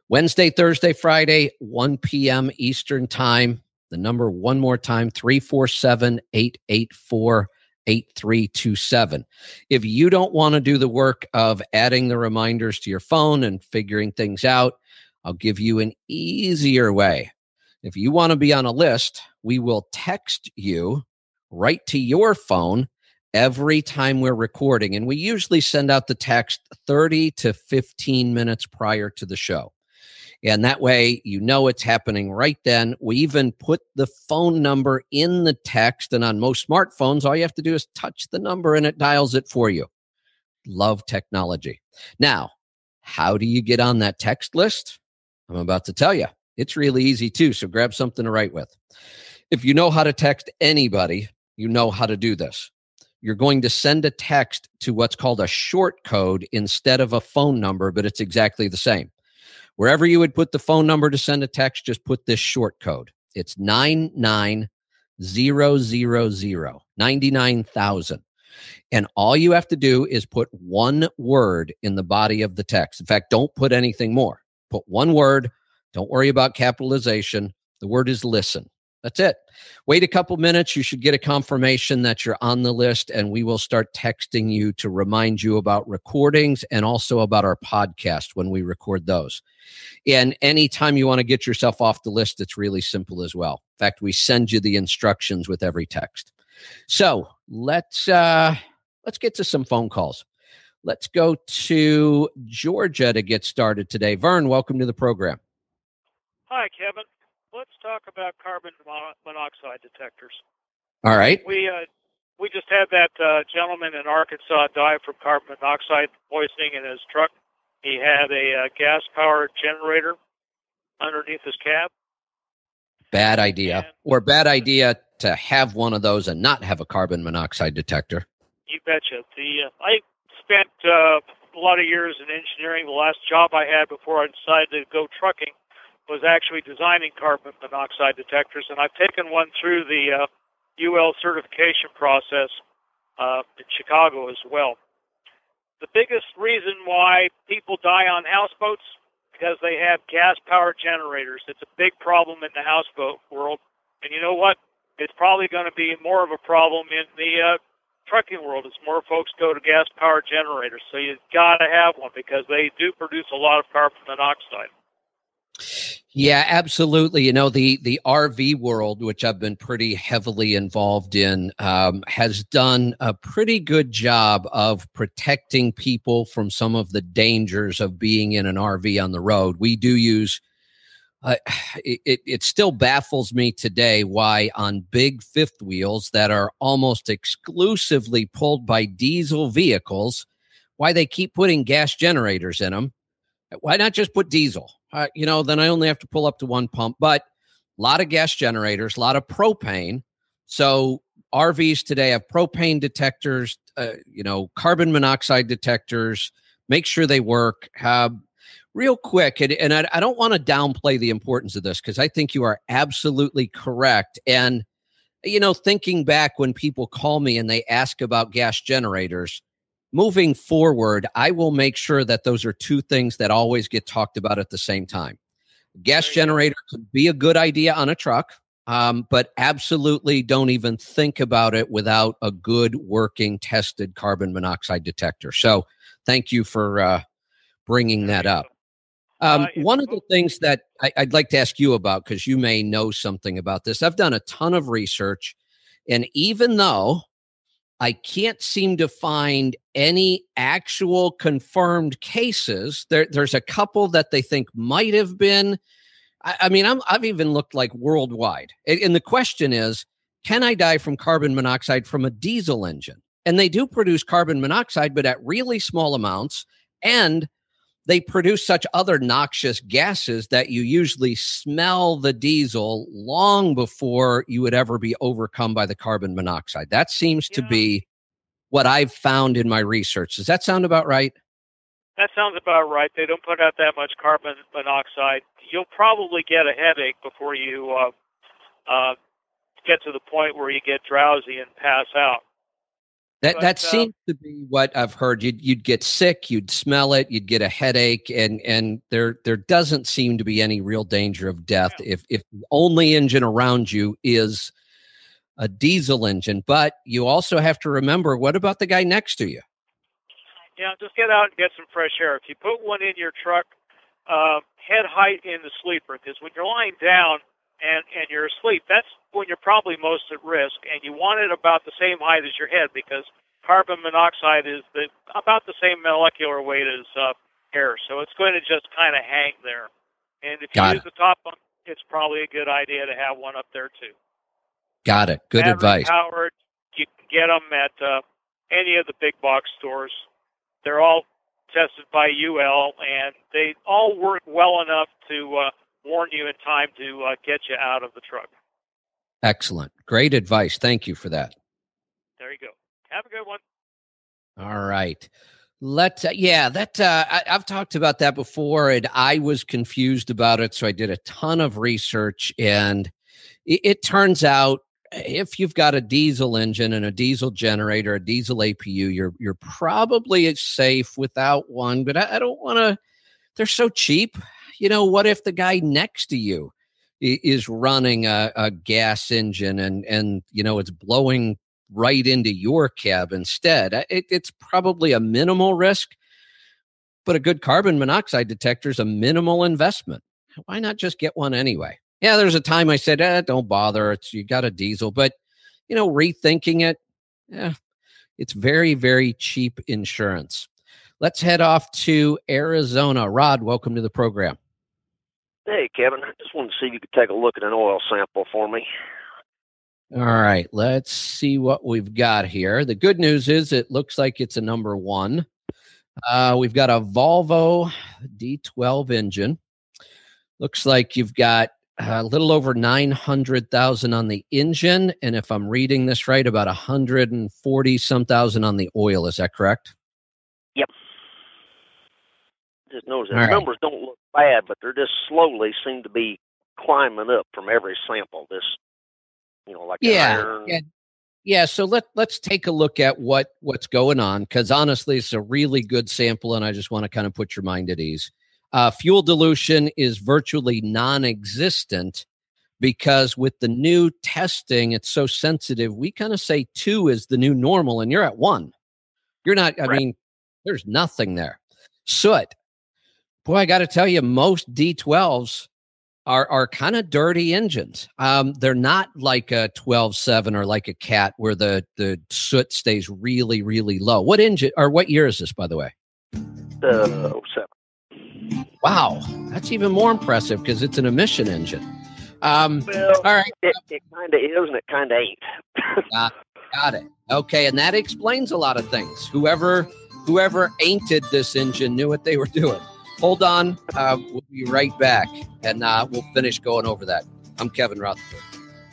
Wednesday, Thursday, Friday, one p.m. Eastern Time. The number one more time, three four seven, eight eight four, eight three two seven. If you don't want to do the work of adding the reminders to your phone and figuring things out, I'll give you an easier way. If you want to be on a list, we will text you right to your phone every time we're recording. And we usually send out the text thirty to fifteen minutes prior to the show. And that way, you know it's happening right then. We even put the phone number in the text. And on most smartphones, all you have to do is touch the number and it dials it for you. Love technology. Now, how do you get on that text list? I'm about to tell you. It's really easy too, so grab something to write with. If you know how to text anybody, you know how to do this. You're going to send a text to what's called a short code instead of a phone number, but it's exactly the same. Wherever you would put the phone number to send a text, just put this short code. It's nine nine zero zero zero, ninety-nine thousand. And all you have to do is put one word in the body of the text. In fact, don't put anything more. Put one word. Don't worry about capitalization. The word is listen. That's it. Wait a couple minutes. You should get a confirmation that you're on the list, and we will start texting you to remind you about recordings and also about our podcast when we record those. And anytime you want to get yourself off the list, it's really simple as well. In fact, we send you the instructions with every text. So let's uh, let's get to some phone calls. Let's go to Georgia to get started today. Vern, welcome to the program. Hi, Kevin. Let's talk about carbon monoxide detectors. All right. We uh, we just had that uh, gentleman in Arkansas die from carbon monoxide poisoning in his truck. He had a uh, gas-powered generator underneath his cab. Bad idea. And, or bad idea to have one of those and not have a carbon monoxide detector. You betcha. The uh, I spent uh, a lot of years in engineering. The last job I had before I decided to go trucking was actually designing carbon monoxide detectors, and I've taken one through the uh, U L certification process uh, in Chicago as well. The biggest reason why people die on houseboats because they have gas-powered generators. It's a big problem in the houseboat world, and you know what? It's probably going to be more of a problem in the uh, trucking world as more folks go to gas-powered generators. So you've got to have one because they do produce a lot of carbon monoxide. Yeah, absolutely. You know, the the R V world, which I've been pretty heavily involved in, um, has done a pretty good job of protecting people from some of the dangers of being in an R V on the road. We do use, uh, it, it still baffles me today why on big fifth wheels that are almost exclusively pulled by diesel vehicles, why they keep putting gas generators in them. Why not just put diesel? Uh, you know, then I only have to pull up to one pump, but a lot of gas generators, a lot of propane. So R Vs today have propane detectors, uh, you know, carbon monoxide detectors, make sure they work. Uh, real quick, and, and I, I don't want to downplay the importance of this because I think you are absolutely correct. And, you know, thinking back when people call me and they ask about gas generators, moving forward, I will make sure that those are two things that always get talked about at the same time. Gas generator could be a good idea on a truck, um, but absolutely don't even think about it without a good working, tested carbon monoxide detector. So thank you for uh, bringing that up. Um, one of the things that I, I'd like to ask you about, because you may know something about this, I've done a ton of research, and even though I can't seem to find any actual confirmed cases. There, there's a couple that they think might have been. I, I mean, I'm, I've even looked like worldwide. And, and the question is, can I die from carbon monoxide from a diesel engine? And they do produce carbon monoxide, but at really small amounts. And they produce such other noxious gases that you usually smell the diesel long before you would ever be overcome by the carbon monoxide. That seems yeah. to be what I've found in my research. Does that sound about right? That sounds about right. They don't put out that much carbon monoxide. You'll probably get a headache before you uh, uh, get to the point where you get drowsy and pass out. That But, that uh, seems to be what I've heard. You'd you'd get sick, you'd smell it, you'd get a headache, and and there there doesn't seem to be any real danger of death Yeah. if if the only engine around you is a diesel engine. But you also have to remember, what about the guy next to you? Yeah, just get out and get some fresh air. If you put one in your truck, uh, head height in the sleeper, because when you're lying down and, and you're asleep, that's when you're probably most at risk, and you want it about the same height as your head, because carbon monoxide is the, about the same molecular weight as uh, air, so it's going to just kind of hang there. And if you Got use it. the top one, it's probably a good idea to have one up there too. Got it. Good Battery advice. powered, you can get them at uh, any of the big box stores. They're all tested by U L, and they all work well enough to uh, warn you in time to uh, get you out of the truck. Excellent. Great advice. Thank you for that. There you go. Have a good one. All right. Let uh, yeah, that uh, I, I've talked about that before, and I was confused about it, so I did a ton of research, and it, it turns out if you've got a diesel engine and a diesel generator, a diesel A P U, you're you're probably safe without one. But I, I don't want to. They're so cheap. You know, what if the guy next to you i- is running a, a gas engine and and you know it's blowing right into your cab instead? It, it's probably a minimal risk, but a good carbon monoxide detector is a minimal investment. Why not just get one anyway? Yeah, there's a time I said, eh, don't bother. It's you got a diesel, but you know, rethinking it, yeah, it's very, very cheap insurance. Let's head off to Arizona. Rod, welcome to the program. Hey, Kevin, I just wanted to see if you could take a look at an oil sample for me. All right, let's see what we've got here. The good news is it looks like it's a number one. Uh, we've got a Volvo D twelve engine. Looks like you've got a little over nine hundred thousand on the engine. And if I'm reading this right, about one hundred forty some thousand on the oil. Is that correct? Yep. Just notice All the right. numbers don't look bad, but they're just slowly seem to be climbing up from every sample. This, you know, like Yeah, iron. yeah. Yeah, so let, let's take a look at what, what's going on, because honestly, it's a really good sample, and I just want to kind of put your mind at ease. Uh, fuel dilution is virtually non-existent because with the new testing, it's so sensitive. We kind of say two is the new normal, and you're at one. You're not, I Right. mean, there's nothing there. Soot. Boy, I got to tell you, most D twelves are are kind of dirty engines. Um, they're not like a twelve seven or like a Cat where the, the soot stays really, really low. What engine or what year is this, by the way? Uh, oh seven. Wow, that's even more impressive because it's an emission engine. Um, Well, all right, it, it kind of is and it kind of ain't. got, got it. Okay, and that explains a lot of things. Whoever whoever ainted this engine knew what they were doing. Hold on, uh, we'll be right back, and uh, we'll finish going over that. I'm Kevin Rutherford.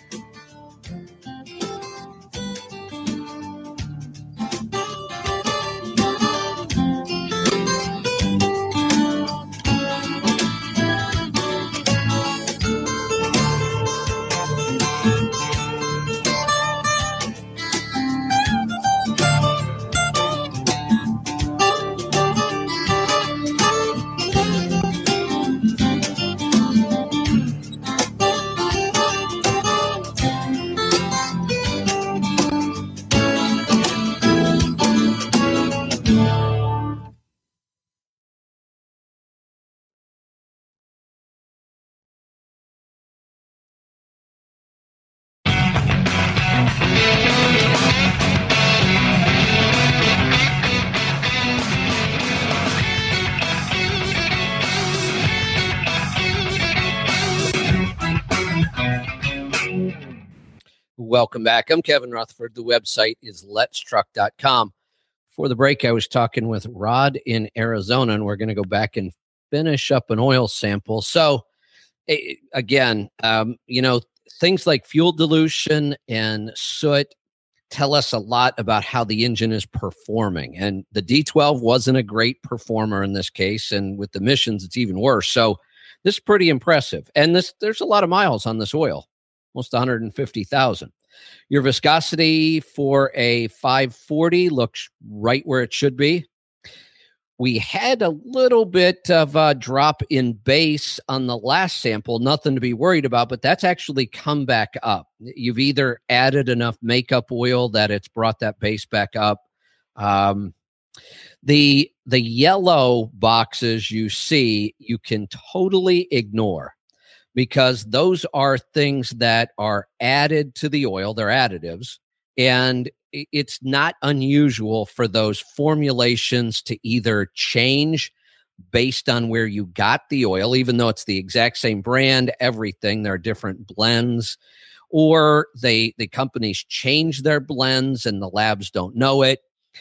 Welcome back. I'm Kevin Rutherford. The website is lets truck dot com. Before the break, I was talking with Rod in Arizona, and we're going to go back and finish up an oil sample. So, eh, again, um, you know, things like fuel dilution and soot tell us a lot about how the engine is performing. And the D twelve wasn't a great performer in this case, and with emissions, it's even worse. So, this is pretty impressive. And this there's a lot of miles on this oil. almost one hundred fifty thousand. Your viscosity for a five forty looks right where it should be. We had a little bit of a drop in base on the last sample, nothing to be worried about, but that's actually come back up. You've either added enough makeup oil that it's brought that base back up. Um, the, the yellow boxes you see, you can totally ignore because those are things that are added to the oil. They're additives, and it's not unusual for those formulations to either change based on where you got the oil, even though it's the exact same brand, everything, there are different blends, or they the companies change their blends and the labs don't know it.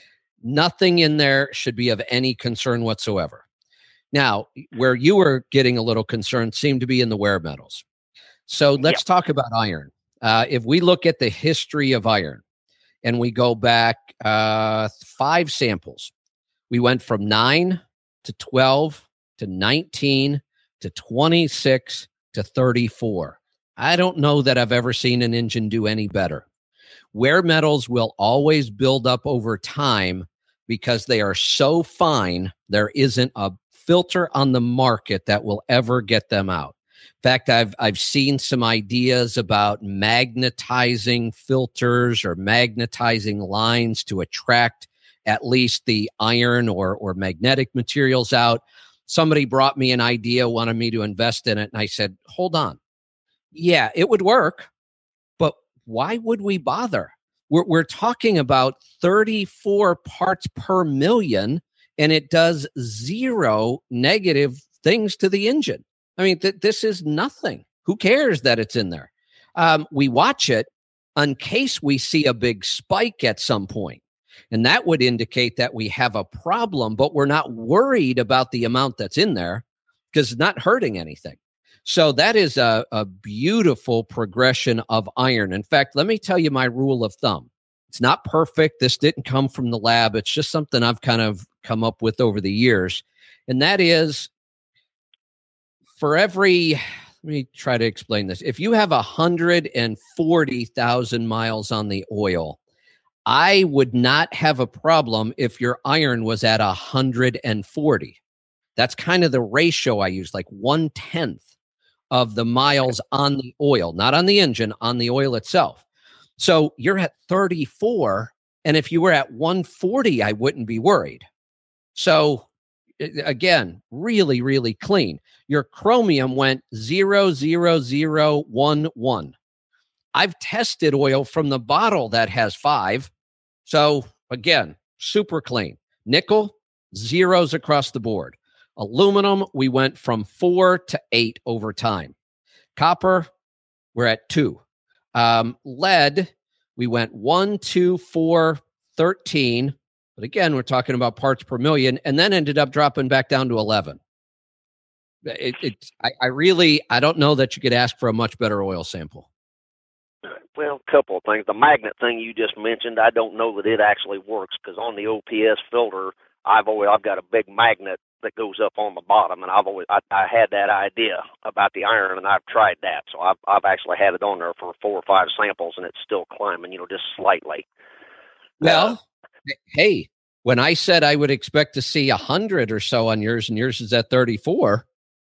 Nothing in there should be of any concern whatsoever. Now, where you were getting a little concerned seemed to be in the wear metals. So let's yeah. talk about iron. Uh, if we look at the history of iron, and we go back uh, five samples. We went from nine to twelve to nineteen to twenty-six to thirty-four. I don't know that I've ever seen an engine do any better. Wear metals will always build up over time because they are so fine, there isn't a filter on the market that will ever get them out. In fact, I've I've seen some ideas about magnetizing filters or magnetizing lines to attract at least the iron or, or magnetic materials out. Somebody brought me an idea, wanted me to invest in it, and I said, hold on. Yeah, it would work, but why would we bother? We're, we're talking about thirty-four parts per million, and it does zero negative things to the engine. I mean, th- this is nothing. Who cares that it's in there? Um, we watch it in case we see a big spike at some point, and that would indicate that we have a problem, but we're not worried about the amount that's in there because it's not hurting anything. So that is a, a beautiful progression of iron. In fact, let me tell you my rule of thumb. It's not perfect. This didn't come from the lab. It's just something I've kind of come up with over the years, and that is, for every, let me try to explain this. If you have one hundred forty thousand miles on the oil, I would not have a problem if your iron was at one hundred forty. That's kind of the ratio I use, like one-tenth of the miles on the oil, not on the engine, on the oil itself. So you're at thirty-four, and if you were at one forty, I wouldn't be worried. So again, really, really clean. Your chromium went zero zero zero one one. I've tested oil from the bottle that has five. So again, super clean. Nickel, zeros across the board. Aluminum, we went from four to eight over time. Copper, we're at two. Um, lead, we went one, two, four, thirteen. But again, we're talking about parts per million, and then ended up dropping back down to eleven. It, it, I, I really, I don't know that you could ask for a much better oil sample. Well, a couple of things. The magnet thing you just mentioned, I don't know that it actually works because on the O P S filter, I've always I've got a big magnet that goes up on the bottom, and I've always I, I had that idea about the iron, and I've tried that. So I've I've actually had it on there for four or five samples, and it's still climbing, you know, just slightly. Well. Uh, Hey, when I said I would expect to see one hundred or so on yours and yours is at thirty-four,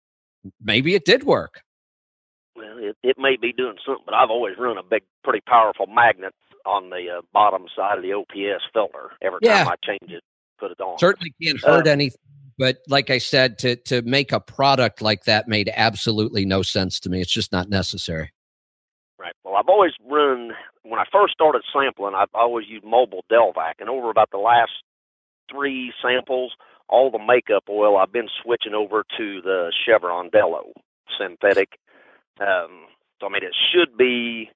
maybe it did work. Well, it, it may be doing something, but I've always run a big, pretty powerful magnet on the uh, bottom side of the O P S filter every yeah. time I change it, put it on. Certainly can't hurt uh, anything. But like I said, to, to make a product like that made absolutely no sense to me. It's just not necessary. Right. Well, I've always run, when I first started sampling, I've always used Mobil Delvac. And over about the last three samples, all the makeup oil, I've been switching over to the Chevron Delo synthetic. Um, so, I mean, it should be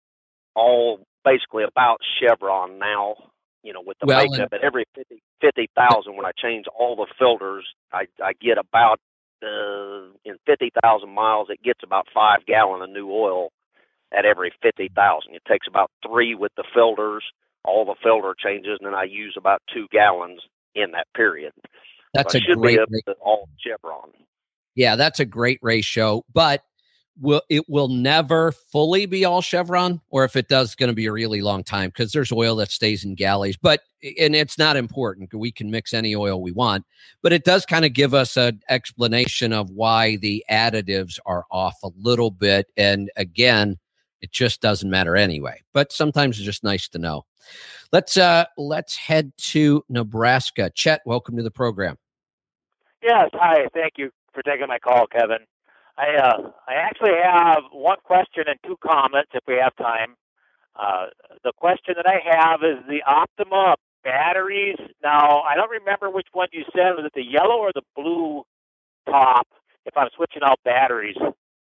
all basically about Chevron now, you know, with the well, makeup. At every fifty thousand, when I change all the filters, I, I get about, uh, in fifty thousand miles, it gets about five gallon of new oil at every fifty thousand. It takes about three with the filters, all the filter changes, and then I use about two gallons in that period. That's so a should great be up to all Chevron. Yeah, that's a great ratio. But will it will never fully be all Chevron, or if it does, it's going to be a really long time because there's oil that stays in galleys. But and it's not important. We can mix any oil we want, but it does kind of give us an explanation of why the additives are off a little bit. And again, it just doesn't matter anyway. But sometimes it's just nice to know. Let's uh, let's head to Nebraska. Chet, welcome to the program. Yes, hi. Thank you for taking my call, Kevin. I uh, I actually have one question and two comments if we have time. Uh, the question that I have is the Optima batteries. Now, I don't remember which one you said. Was it the yellow or the blue top if I'm switching out batteries?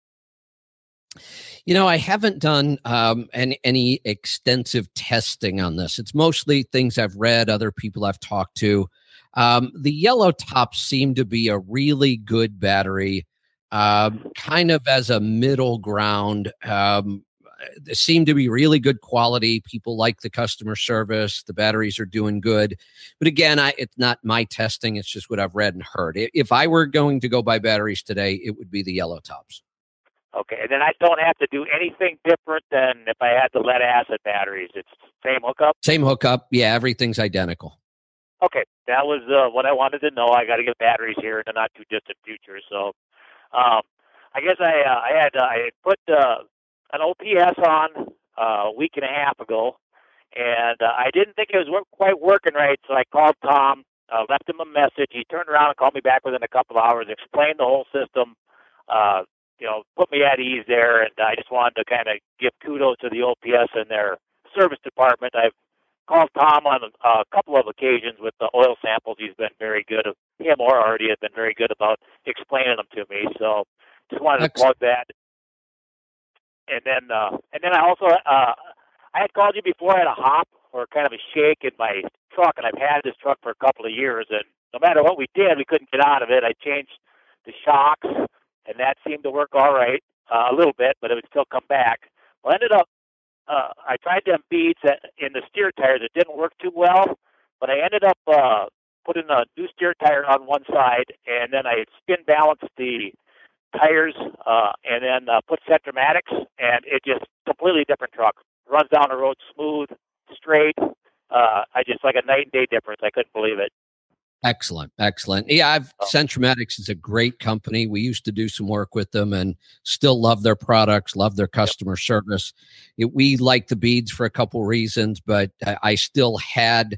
You know, I haven't done um, any, any extensive testing on this. It's mostly things I've read, other people I've talked to. Um, the yellow tops seem to be a really good battery. Um, kind of as a middle ground, um, they seem to be really good quality. People like the customer service. The batteries are doing good. But again, I, it's not my testing. It's just what I've read and heard. If I were going to go buy batteries today, it would be the yellow tops. Okay, and then I don't have to do anything different than if I had the lead acid batteries. It's same hookup? Same hookup. Yeah, everything's identical. Okay, that was uh, what I wanted to know. I got to get batteries here in the not too distant future, so... Um, I guess I uh, I had uh, I had put uh, an O P S on uh, a week and a half ago, and uh, I didn't think it was work, quite working right. So I called Tom, uh, left him a message. He turned around and called me back within a couple of hours, explained the whole system, uh, you know, put me at ease there. And I just wanted to kind of give kudos to the O P S and their service department. I've called Tom on a, a couple of occasions with the oil samples. He's been very good. Him or Artie have been very good about explaining them to me. So just wanted to plug that. And then, uh, and then I also, uh, I had called you before. I had a hop or kind of a shake in my truck, and I've had this truck for a couple of years. And no matter what we did, we couldn't get out of it. I changed the shocks, and that seemed to work all right uh, a little bit, but it would still come back. Well, I ended up. Uh, I tried them beads in the steer tires. It didn't work too well, but I ended up uh, putting a new steer tire on one side, and then I spin balanced the tires, uh, and then uh, put Centromatics, and it just completely different truck. Runs down the road smooth, straight. Uh, I just like a night and day difference. I couldn't believe it. Excellent. Excellent. Yeah, I've oh. Centromatics is a great company. We used to do some work with them and still love their products, love their customer yep. service. It, we like the beads for a couple reasons, but I, I still had,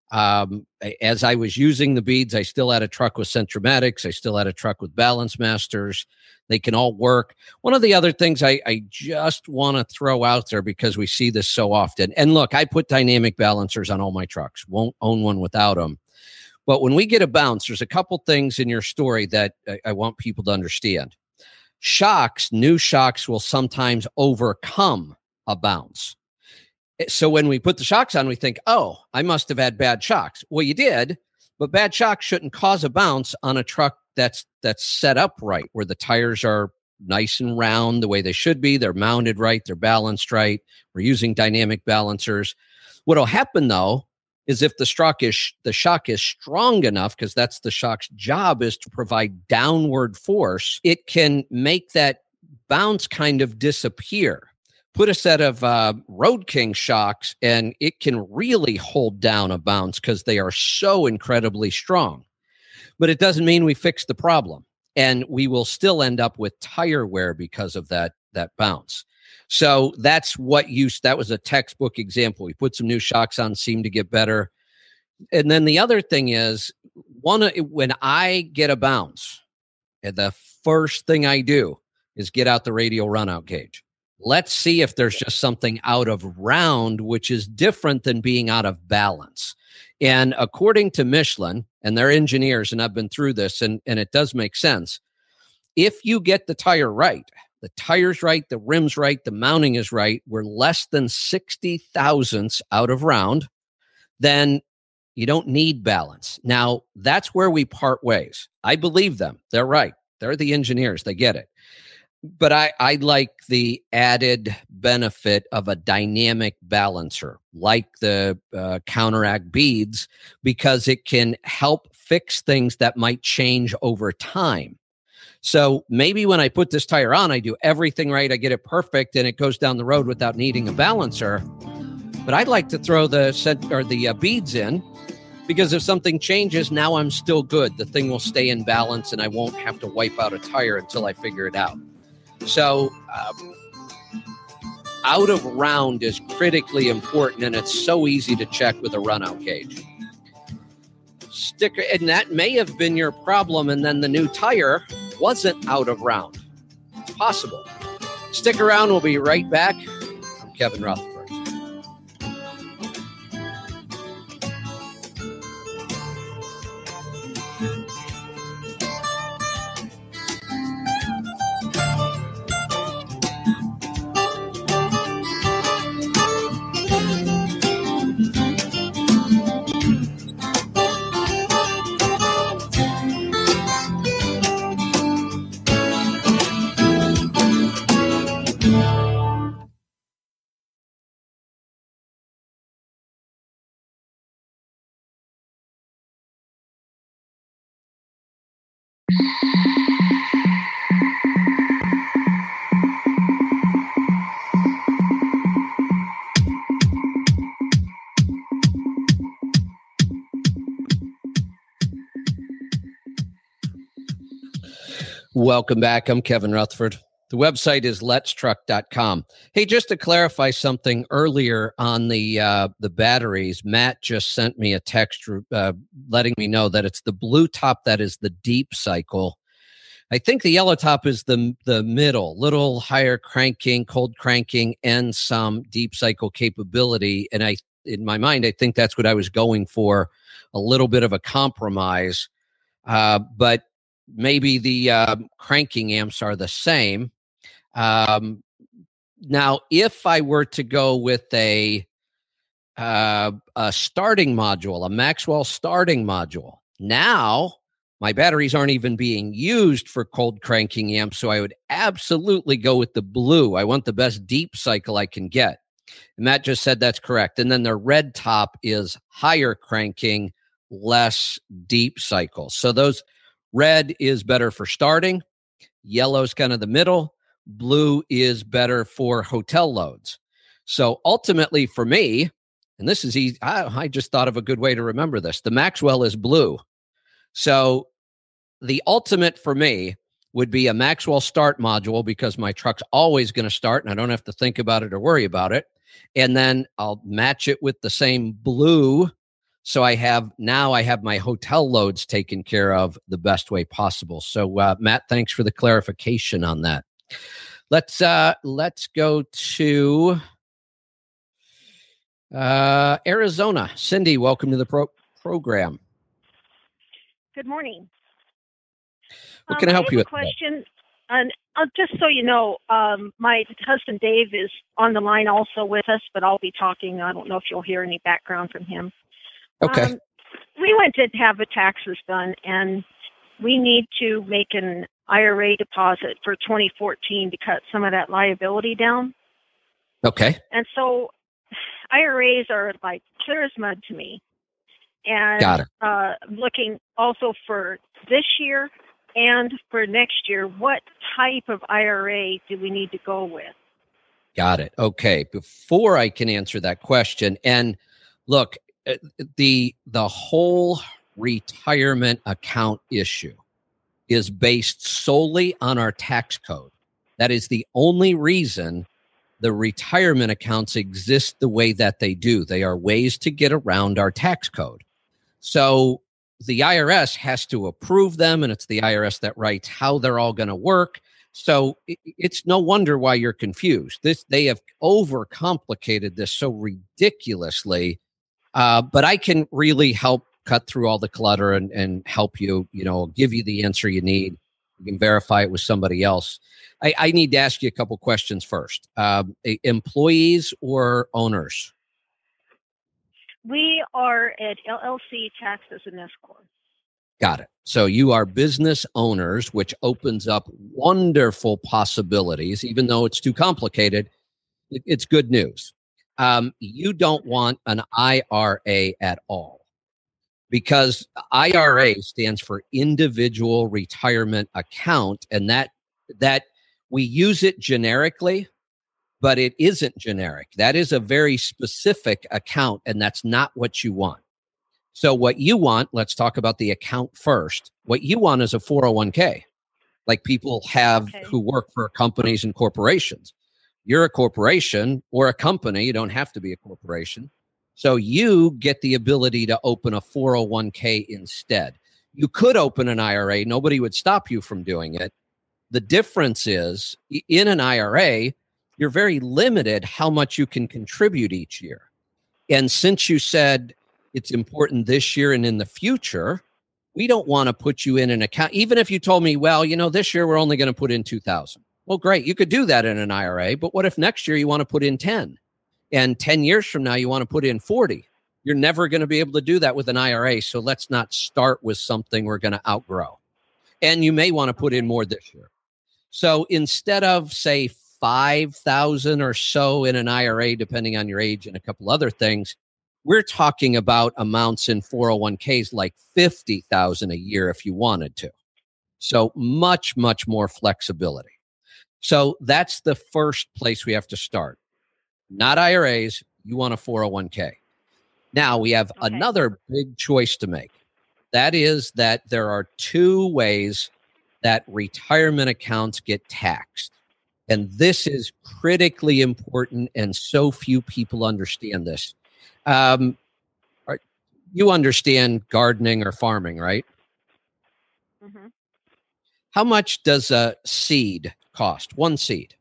um, as I was using the beads, I still had a truck with Centromatics. I still had a truck with Balance Masters. They can all work. One of the other things I, I just want to throw out there, because we see this so often, and look, I put dynamic balancers on all my trucks. Won't own one without them. But when we get a bounce, there's a couple things in your story that I, I want people to understand. Shocks, new shocks will sometimes overcome a bounce. So when we put the shocks on, we think, oh, I must have had bad shocks. Well, you did, but bad shocks shouldn't cause a bounce on a truck that's that's set up right, where the tires are nice and round the way they should be. They're mounted right. They're balanced right. We're using dynamic balancers. What'll happen, though, is if the shock is the shock is strong enough, because that's the shock's job, is to provide downward force, it can make that bounce kind of disappear. Put a set of uh, Road King shocks, and it can really hold down a bounce because they are so incredibly strong. But it doesn't mean we fix the problem, and we will still end up with tire wear because of that that bounce. So that's what you, that was a textbook example. We put some new shocks on, seemed to get better. And then the other thing is, one, when I get a bounce, the first thing I do is get out the radial runout gauge. Let's see if there's just something out of round, which is different than being out of balance. And according to Michelin and their engineers, and I've been through this, and, and it does make sense, if you get the tire right, the tire's right, the rim's right, the mounting is right, we're less than sixty thousandths out of round, then you don't need balance. Now, that's where we part ways. I believe them. They're right. They're the engineers. They get it. But I, I like the added benefit of a dynamic balancer, like the uh, Counteract beads, because it can help fix things that might change over time. So maybe when I put this tire on, I do everything right, I get it perfect, and it goes down the road without needing a balancer. But I'd like to throw the set or the uh, beads in, because if something changes, now I'm still good. The thing will stay in balance, and I won't have to wipe out a tire until I figure it out. So um, out of round is critically important, and it's so easy to check with a runout gauge. Sticker, and that may have been your problem, and then the new tire wasn't out of round. Possible. Stick around. We'll be right back. I'm Kevin Rutherford. Welcome back. I'm Kevin Rutherford. The website is lets truck dot com. Hey, just to clarify something earlier on the uh, the batteries, Matt just sent me a text uh, letting me know that it's the blue top that is the deep cycle. I think the yellow top is the the middle, little higher cranking, cold cranking, and some deep cycle capability. And I, in my mind, I think that's what I was going for, a little bit of a compromise. Uh, but maybe the uh, cranking amps are the same. Um, now, if I were to go with a, uh, a starting module, a Maxwell starting module, now my batteries aren't even being used for cold cranking amps, so I would absolutely go with the blue. I want the best deep cycle I can get. And Matt just said that's correct. And then the red top is higher cranking, less deep cycle. So those red is better for starting. Yellow's kind of the middle. Blue is better for hotel loads. So ultimately for me, and this is easy, I, I just thought of a good way to remember this. The Maxwell is blue. So the ultimate for me would be a Maxwell start module, because my truck's always going to start and I don't have to think about it or worry about it. And then I'll match it with the same blue. So I have, now I have my hotel loads taken care of the best way possible. So uh, Matt, thanks for the clarification on that. Let's, uh, let's go to uh, Arizona. Cindy, welcome to the pro- program. Good morning. What can um, I help I you with? A question, and uh, just so you know, um, my husband Dave is on the line also with us, but I'll be talking. I don't know if you'll hear any background from him. Okay. Um, we went to have the taxes done, and we need to make an I R A deposit for twenty fourteen to cut some of that liability down. Okay. And so I R As are like clear as mud to me. And Got it. Uh, looking also for this year and for next year, what type of I R A do we need to go with? Got it. Okay. Before I can answer that question, and look, the the whole retirement account issue is based solely on our tax code. That is the only reason the retirement accounts exist the way that they do. They are ways to get around our tax code. So the I R S has to approve them, and it's the I R S that writes how they're all going to work. So it's no wonder why you're confused. This, they have overcomplicated this so ridiculously. Uh, but I can really help cut through all the clutter and, and help you, you know, give you the answer you need. You can verify it with somebody else. I, I need to ask you a couple questions first. Um, employees or owners? We are at L L C Taxes and S-Corp. Got it. So you are business owners, which opens up wonderful possibilities. Even though it's too complicated, it, it's good news. Um, you don't want an I R A at all. because I R A stands for individual retirement account, and that that we use it generically, but it isn't generic. That is a very specific account, and that's not what you want. So what you want, let's talk about the account first. What you want is a four oh one k, like people have okay. who work for companies and corporations. You're a corporation or a company. You don't have to be a corporation. So you get the ability to open a four oh one k instead. You could open an I R A. Nobody would stop you from doing it. The difference is in an I R A, you're very limited how much you can contribute each year. And since you said it's important this year and in the future, we don't want to put you in an account. Even if you told me, well, you know, this year we're only going to put in two thousand. Well, great. You could do that in an I R A. But what if next year you want to put in ten? And ten years from now, you want to put in forty? You're never going to be able to do that with an I R A. So let's not start with something we're going to outgrow. And you may want to put in more this year. So instead of, say, five thousand or so in an I R A, depending on your age and a couple other things, we're talking about amounts in four oh one k's like fifty thousand a year if you wanted to. So much, much more flexibility. So that's the first place we have to start. Not I R As, you want a four oh one k. Now we have okay. another big choice to make. That is that there are two ways that retirement accounts get taxed. And this is critically important, and so few people understand this. Um, are, you understand gardening or farming, right? Mm-hmm. How much does a seed cost? One seed?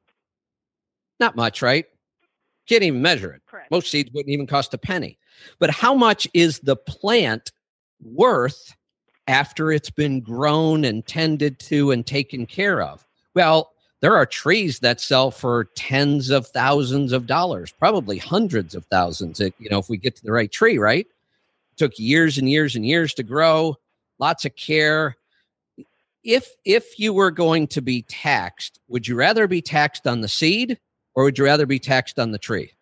Not much, right? Can't even measure it. Correct. Most seeds wouldn't even cost a penny. But how much is the plant worth after it's been grown and tended to and taken care of? Well, there are trees that sell for tens of thousands of dollars, probably hundreds of thousands, you know, if we get to the right tree, right? It took years and years and years to grow, lots of care. If if you were going to be taxed, would you rather be taxed on the seed or would you rather be taxed on the tree?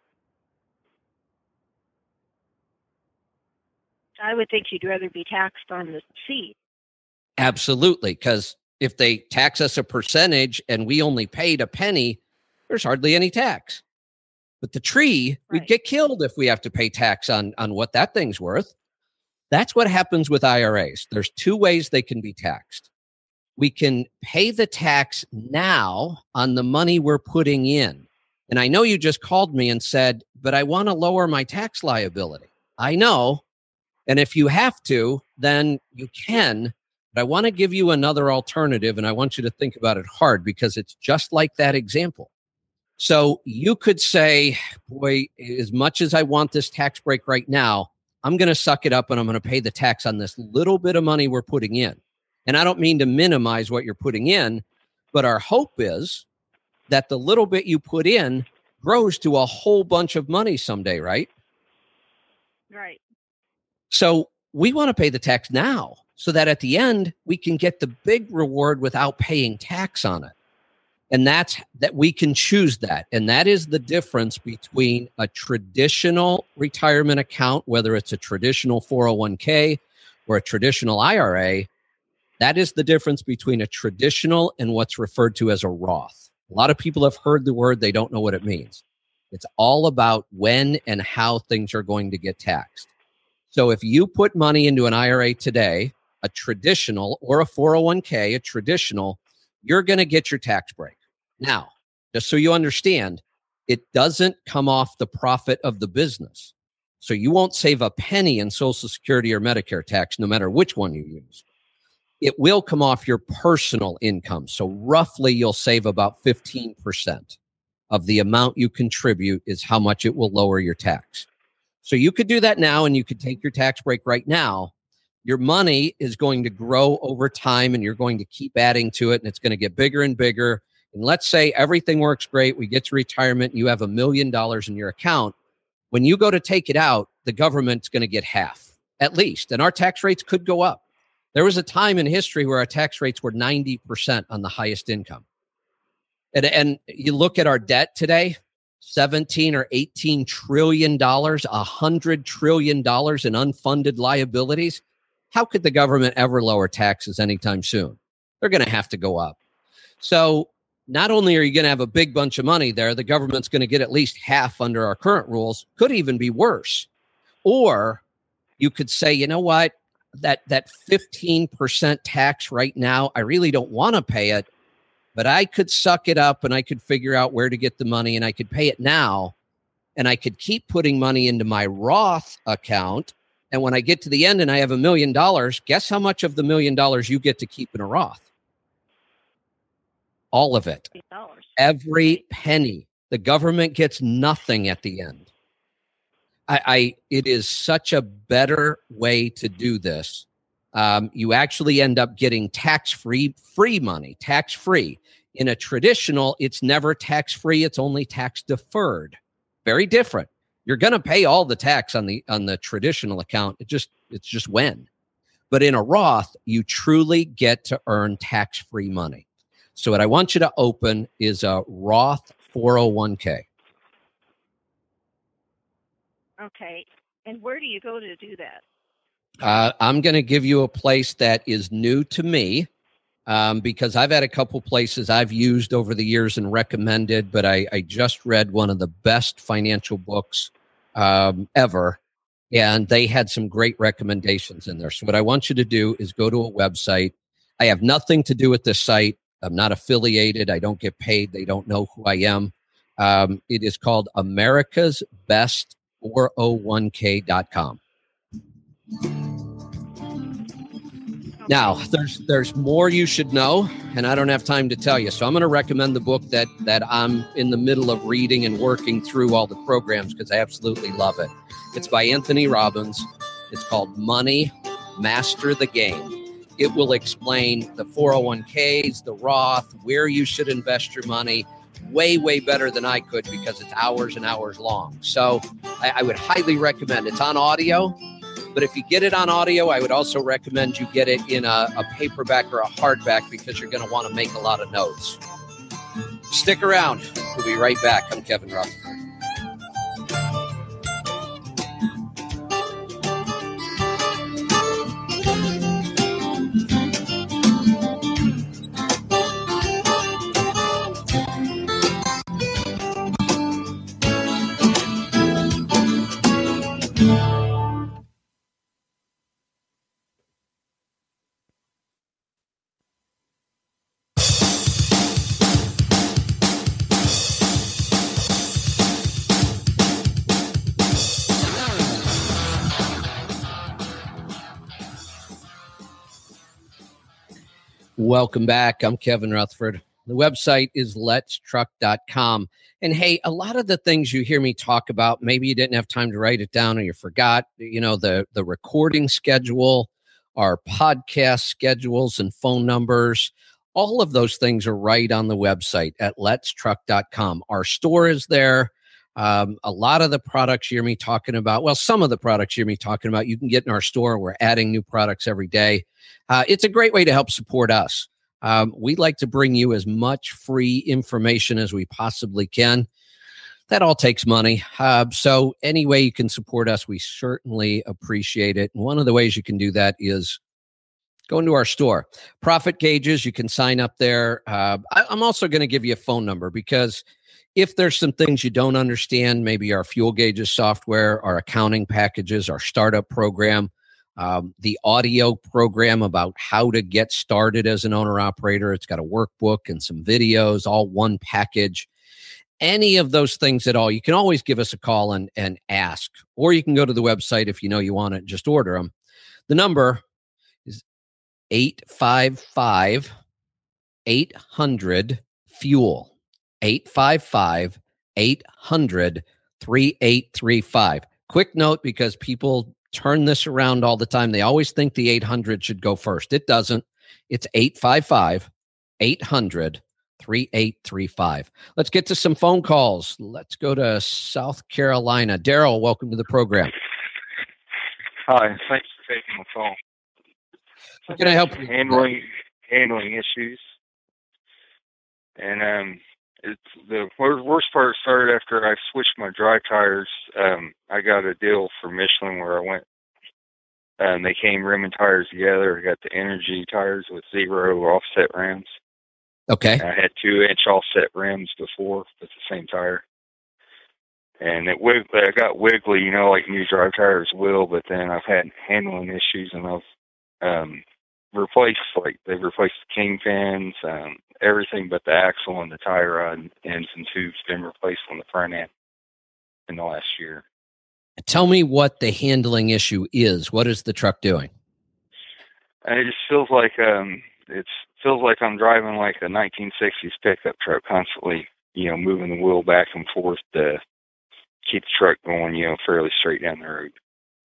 I would think you'd rather be taxed on the seed. Absolutely, because if they tax us a percentage and we only paid a penny, there's hardly any tax. But the tree, right. we'd get killed if we have to pay tax on, on what that thing's worth. That's what happens with I R As. There's two ways they can be taxed. We can pay the tax now on the money we're putting in. And I know you just called me and said, but I want to lower my tax liability. I know. And if you have to, then you can. But I want to give you another alternative, and I want you to think about it hard because it's just like that example. So you could say, boy, as much as I want this tax break right now, I'm going to suck it up and I'm going to pay the tax on this little bit of money we're putting in. And I don't mean to minimize what you're putting in, but our hope is that the little bit you put in grows to a whole bunch of money someday, right? Right. So we want to pay the tax now so that at the end, we can get the big reward without paying tax on it. And that's that we can choose that. And that is the difference between a traditional retirement account, whether it's a traditional four oh one k or a traditional I R A. That is the difference between a traditional and what's referred to as a Roth. A lot of people have heard the word. They don't know what it means. It's all about when and how things are going to get taxed. So if you put money into an I R A today, a traditional or a four oh one k, a traditional, you're going to get your tax break. Now, just so you understand, it doesn't come off the profit of the business. So you won't save a penny in Social Security or Medicare tax, no matter which one you use. It will come off your personal income. So roughly you'll save about fifteen percent of the amount you contribute is how much it will lower your tax. So you could do that now and you could take your tax break right now. Your money is going to grow over time and you're going to keep adding to it and it's going to get bigger and bigger. And let's say everything works great. We get to retirement and you have a million dollars in your account. When you go to take it out, the government's going to get half at least. And our tax rates could go up. There was a time in history where our tax rates were ninety percent on the highest income. And, and you look at our debt today, seventeen or eighteen trillion dollars, one hundred trillion dollars in unfunded liabilities. how could the government ever lower taxes anytime soon? They're going to have to go up. So not only are you going to have a big bunch of money there, the government's going to get at least half under our current rules, could even be worse. Or you could say, you know what, that, that fifteen percent tax right now, I really don't want to pay it, but I could suck it up and I could figure out where to get the money and I could pay it now. And I could keep putting money into my Roth account. And when I get to the end and I have a million dollars, guess how much of the million dollars you get to keep in a Roth? All of it. Every penny. The government gets nothing at the end. I, I it is such a better way to do this. Um, you actually end up getting tax-free, free money, tax-free. In a traditional, it's never tax-free. It's only tax-deferred. Very different. You're going to pay all the tax on the on the traditional account. It just it's just when. But in a Roth, you truly get to earn tax-free money. So what I want you to open is a Roth four oh one k. Okay. And where do you go to do that? Uh, I'm going to give you a place that is new to me um, because I've had a couple places I've used over the years and recommended, but I, I just read one of the best financial books um, ever, and they had some great recommendations in there. So what I want you to do is go to a website. I have nothing to do with this site. I'm not affiliated. I don't get paid. They don't know who I am. Um, it is called America's Best four oh one k dot com. Now, there's there's more you should know, and I don't have time to tell you. So I'm going to recommend the book that that I'm in the middle of reading and working through all the programs because I absolutely love it. It's by Anthony Robbins. It's called Money, Master the Game. It will explain the four oh one k's, the Roth, where you should invest your money, way, way better than I could because it's hours and hours long. So I, I would highly recommend it. It's on audio, but if you get it on audio, I would also recommend you get it in a, a paperback or a hardback because you're going to want to make a lot of notes. Stick around. We'll be right back. I'm Kevin Rutherford. Welcome back. I'm Kevin Rutherford. The website is lets truck dot com. And hey, a lot of the things you hear me talk about, maybe you didn't have time to write it down or you forgot, you know, the, the recording schedule, our podcast schedules and phone numbers, all of those things are right on the website at lets truck dot com. Our store is there. Um, a lot of the products you hear me talking about, well, some of the products you hear me talking about, you can get in our store. We're adding new products every day. Uh, it's a great way to help support us. Um, we like to bring you as much free information as we possibly can. That all takes money. Uh, so any way you can support us, we certainly appreciate it. And one of the ways you can do that is go into our store. Profit Gauges, you can sign up there. Uh, I, I'm also going to give you a phone number because if there's some things you don't understand, maybe our fuel gauges software, our accounting packages, our startup program, um, the audio program about how to get started as an owner-operator. It's got a workbook and some videos, all one package. Any of those things at all, you can always give us a call and, and ask. Or you can go to the website if you know you want it, just order them. The number is eight five five, eight hundred, FUEL. eight five five, eight hundred, three eight three five. Quick note, because people turn this around all the time. They always think the eight hundred should go first. It doesn't. It's eight five five, eight hundred, three eight three five. Let's get to some phone calls. Let's go to South Carolina. Daryl, welcome to the program. Hi, thanks for taking my call. How can I help you? Handling, handling issues. And um, it's the worst part started after I switched my dry tires. Um, I got a deal for Michelin where I went Um, they came rim and tires together. I got the Energy tires with zero offset rims. Okay. I had two inch offset rims before with the same tire. And it wig- I got wiggly, you know, like new drive tires will, but then I've had handling issues, and I've um, replaced, like, they've replaced the kingpins, um, everything but the axle and the tire rod ends and tubes been replaced on the front end in the last year. Tell me what the handling issue is. What is the truck doing? And it just feels like um, it's feels like I'm driving like a nineteen sixties pickup truck, constantly, you know, moving the wheel back and forth to keep the truck going, you know, fairly straight down the road.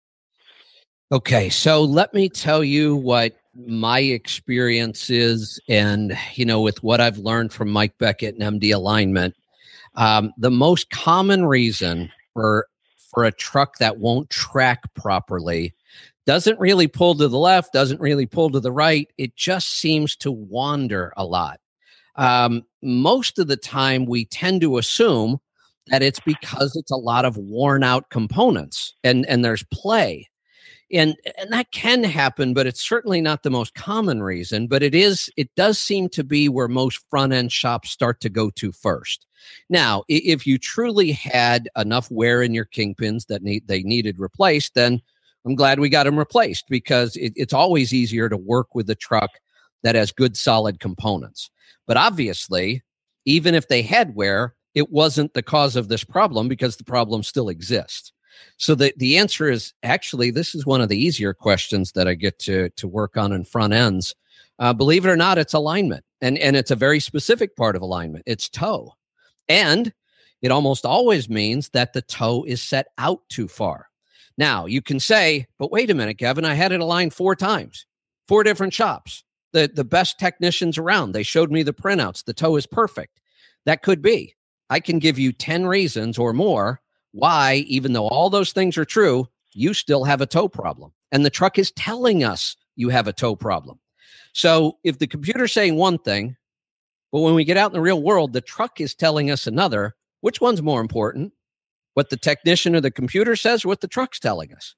Okay, so let me tell you what my experience is, and, you know, with what I've learned from Mike Beckett and M D Alignment, um, the most common reason for for a truck that won't track properly, doesn't really pull to the left, doesn't really pull to the right, it just seems to wander a lot. Um, most of the time, we tend to assume that it's because it's a lot of worn out components and, and there's play. And, and that can happen, but it's certainly not the most common reason, but it is, it does seem to be where most front end shops start to go to first. Now, if you truly had enough wear in your kingpins that need, they needed replaced, then I'm glad we got them replaced, because it, it's always easier to work with a truck that has good, solid components. But obviously, even if they had wear, it wasn't the cause of this problem, because the problem still exists. So the, the answer is, actually, this is one of the easier questions that I get to, to work on in front ends. Uh, believe it or not, it's alignment. And, and it's a very specific part of alignment. It's toe. And it almost always means that the toe is set out too far. Now, you can say, but wait a minute, Kevin, I had it aligned four times, four different shops, the, the best technicians around. They showed me the printouts. The toe is perfect. That could be. I can give you ten reasons or more why, even though all those things are true, you still have a toe problem. And the truck is telling us you have a toe problem. So if the computer's saying one thing, but when we get out in the real world, the truck is telling us another, which one's more important? What the technician or the computer says, or what the truck's telling us?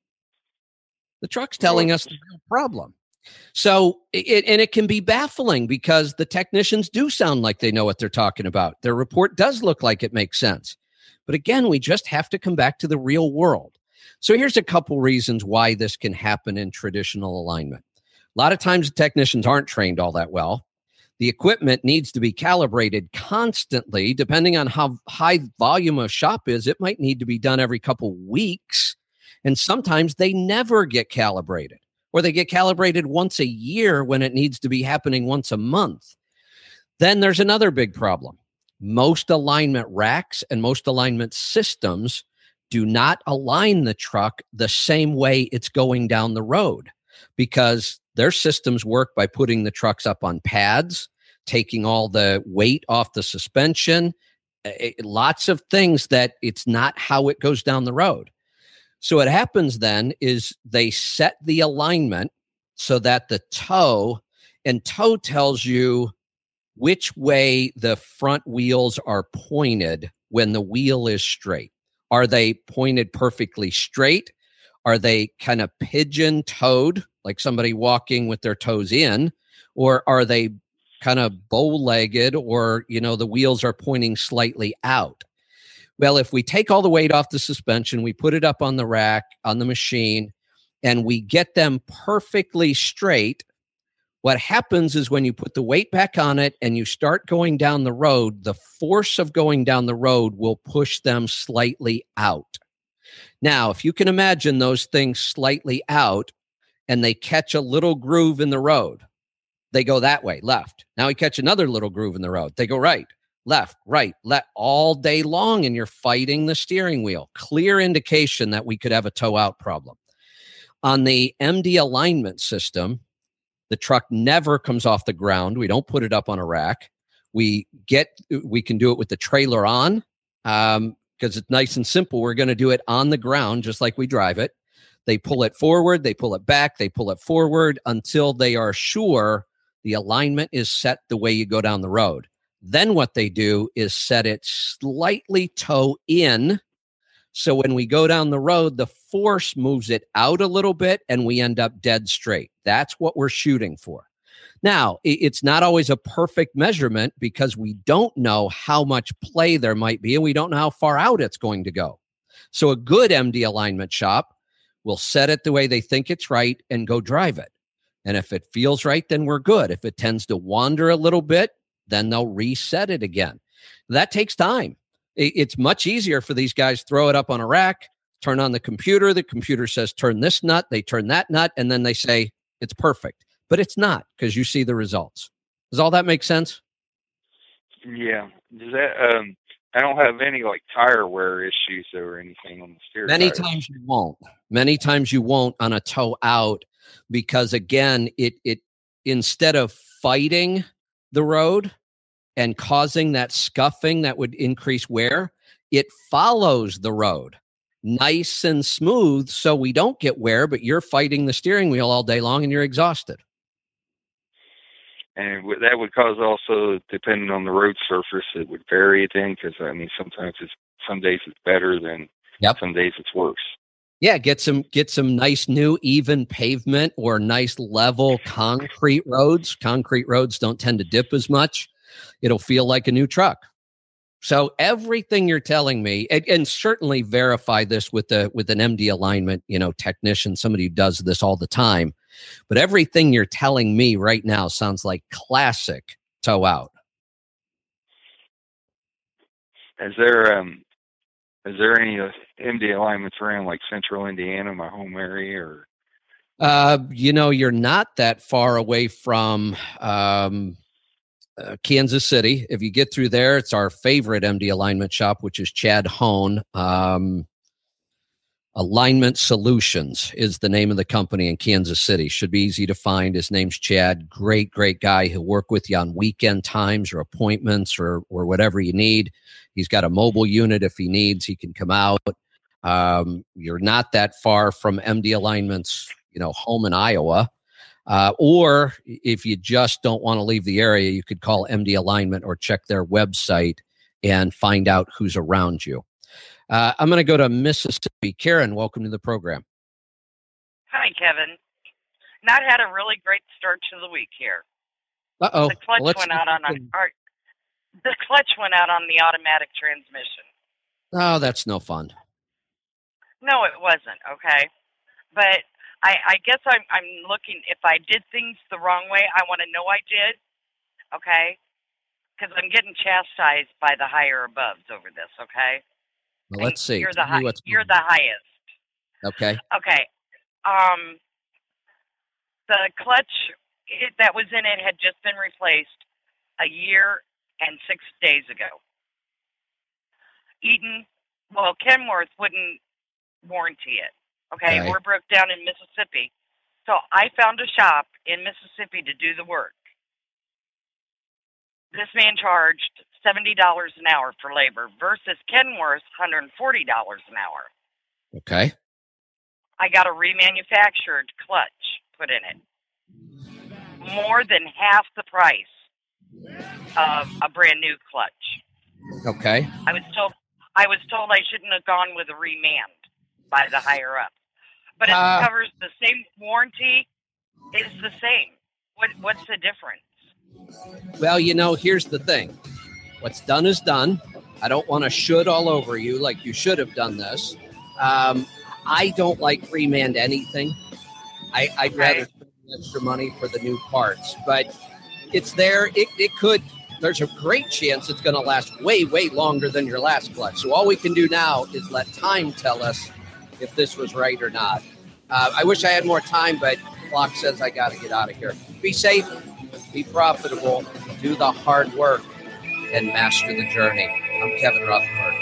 The truck's telling us the real problem. So, it, and it can be baffling, because the technicians do sound like they know what they're talking about. Their report does look like it makes sense. But again, we just have to come back to the real world. So here's a couple reasons why this can happen in traditional alignment. A lot of times the technicians aren't trained all that well. The equipment needs to be calibrated constantly. Depending on how high volume a shop is, it might need to be done every couple weeks. And sometimes they never get calibrated, or they get calibrated once a year when it needs to be happening once a month. Then there's another big problem. Most alignment racks and most alignment systems do not align the truck the same way it's going down the road, because their systems work by putting the trucks up on pads, taking all the weight off the suspension, it, lots of things that it's not how it goes down the road. So what happens then is they set the alignment so that the toe, and toe tells you which way the front wheels are pointed when the wheel is straight. Are they pointed perfectly straight? Are they kind of pigeon-toed, like somebody walking with their toes in? Or are they kind of bow-legged, or, you know, the wheels are pointing slightly out? Well, if we take all the weight off the suspension, we put it up on the rack, on the machine, and we get them perfectly straight, what happens is when you put the weight back on it and you start going down the road, the force of going down the road will push them slightly out. Now, if you can imagine those things slightly out and they catch a little groove in the road, they go that way, left. Now we catch another little groove in the road. They go right, left, right, left, all day long, and you're fighting the steering wheel. Clear indication that we could have a toe out problem. On the M D alignment system, the truck never comes off the ground. We don't put it up on a rack. We get, we can do it with the trailer on, um, because it's nice and simple. We're going to do it on the ground, just like we drive it. They pull it forward, they pull it back, they pull it forward until they are sure the alignment is set the way you go down the road. Then what they do is set it slightly toe in So when we go down the road, the force moves it out a little bit and we end up dead straight. That's what we're shooting for. Now, it's not always a perfect measurement because we don't know how much play there might be and we don't know how far out it's going to go. So a good M D alignment shop will set it the way they think it's right and go drive it. And if it feels right, then we're good. If it tends to wander a little bit, then they'll reset it again. That takes time. It's much easier for these guys to throw it up on a rack, turn on the computer. The computer says, turn this nut. They turn that nut. And then they say, it's perfect. But it's not because you see the results. Does all that make sense? Yeah. Does that, um, I don't have any like tire wear issues or anything on the steer Many tires. times you won't. Many times you won't on a toe out because, again, it it instead of fighting the road and causing that scuffing that would increase wear, it follows the road nice and smooth so we don't get wear, but you're fighting the steering wheel all day long and you're exhausted. And that would cause also, depending on the road surface, it would vary then because, I mean, sometimes it's, some days it's better than yep. some days it's worse. Yeah, get some get some nice new even pavement or nice level concrete roads. Concrete roads don't tend to dip as much. It'll feel like a new truck. So everything you're telling me, and, and certainly verify this with the with an M D alignment, you know, technician, somebody who does this all the time. But everything you're telling me right now sounds like classic toe out. Is there um, is there any uh, M D alignments around like Central Indiana, my home area, or? Uh, you know, you're not that far away from um, uh, Kansas City. If you get through there, it's our favorite M D alignment shop, which is Chad Hone. Um, Alignment Solutions is the name of the company in Kansas City. Should be easy to find. His name's Chad. Great, great guy. He'll work with you on weekend times or appointments or or whatever you need. He's got a mobile unit if he needs. He can come out. Um, you're not that far from M D Alignment's, you know, home in Iowa. Uh, or if you just don't want to leave the area, you could call M D Alignment or check their website and find out who's around you. Uh, I'm going to go to Mississippi. Karen, welcome to the program. Hi, Kevin. Not had a really great start to the week here. Uh-oh. The clutch Let's- went out on a, our, the clutch went out on the automatic transmission. Oh, that's no fun. No, it wasn't. Okay, but I, I guess I'm I'm looking. If I did things the wrong way, I want to know I did. Okay, because I'm getting chastised by the higher aboves over this. Okay. Well, let's see. You're the Tell me high, what's you're going the highest. on. Okay. Okay. Um, the clutch it, that was in it had just been replaced a year and six days ago. Eaton, well, Kenworth wouldn't warranty it. Okay? Okay. We're broke down in Mississippi. So I found a shop in Mississippi to do the work. This man charged seventy dollars an hour for labor versus Kenworth's one hundred forty dollars an hour. Okay. I got a remanufactured clutch put in it. More than half the price of a brand new clutch. Okay. I was told I was told I shouldn't have gone with a remand by the higher up. But it Uh, covers the same warranty. It's the same. What what's the difference? Well, you know, here's the thing. What's done is done. I don't want to should all over you like you should have done this. Um, I don't like remand anything. I, I'd Okay. rather spend extra money for the new parts. But it's there. It, it could, there's a great chance it's going to last way, way longer than your last clutch. So all we can do now is let time tell us if this was right or not. Uh, I wish I had more time, but clock says I got to get out of here. Be safe, be profitable, do the hard work, and master the journey. I'm Kevin Rutherford.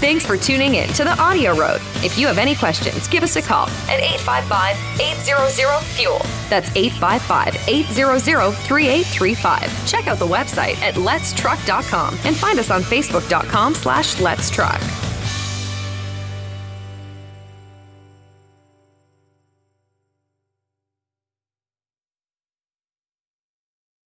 Thanks for tuning in to the Audio Road. If you have any questions, give us a call at eight five five, eight hundred, FUEL. That's eight five five, eight hundred, three eight three five. Check out the website at lets truck dot com and find us on facebook dot com slash let's truck.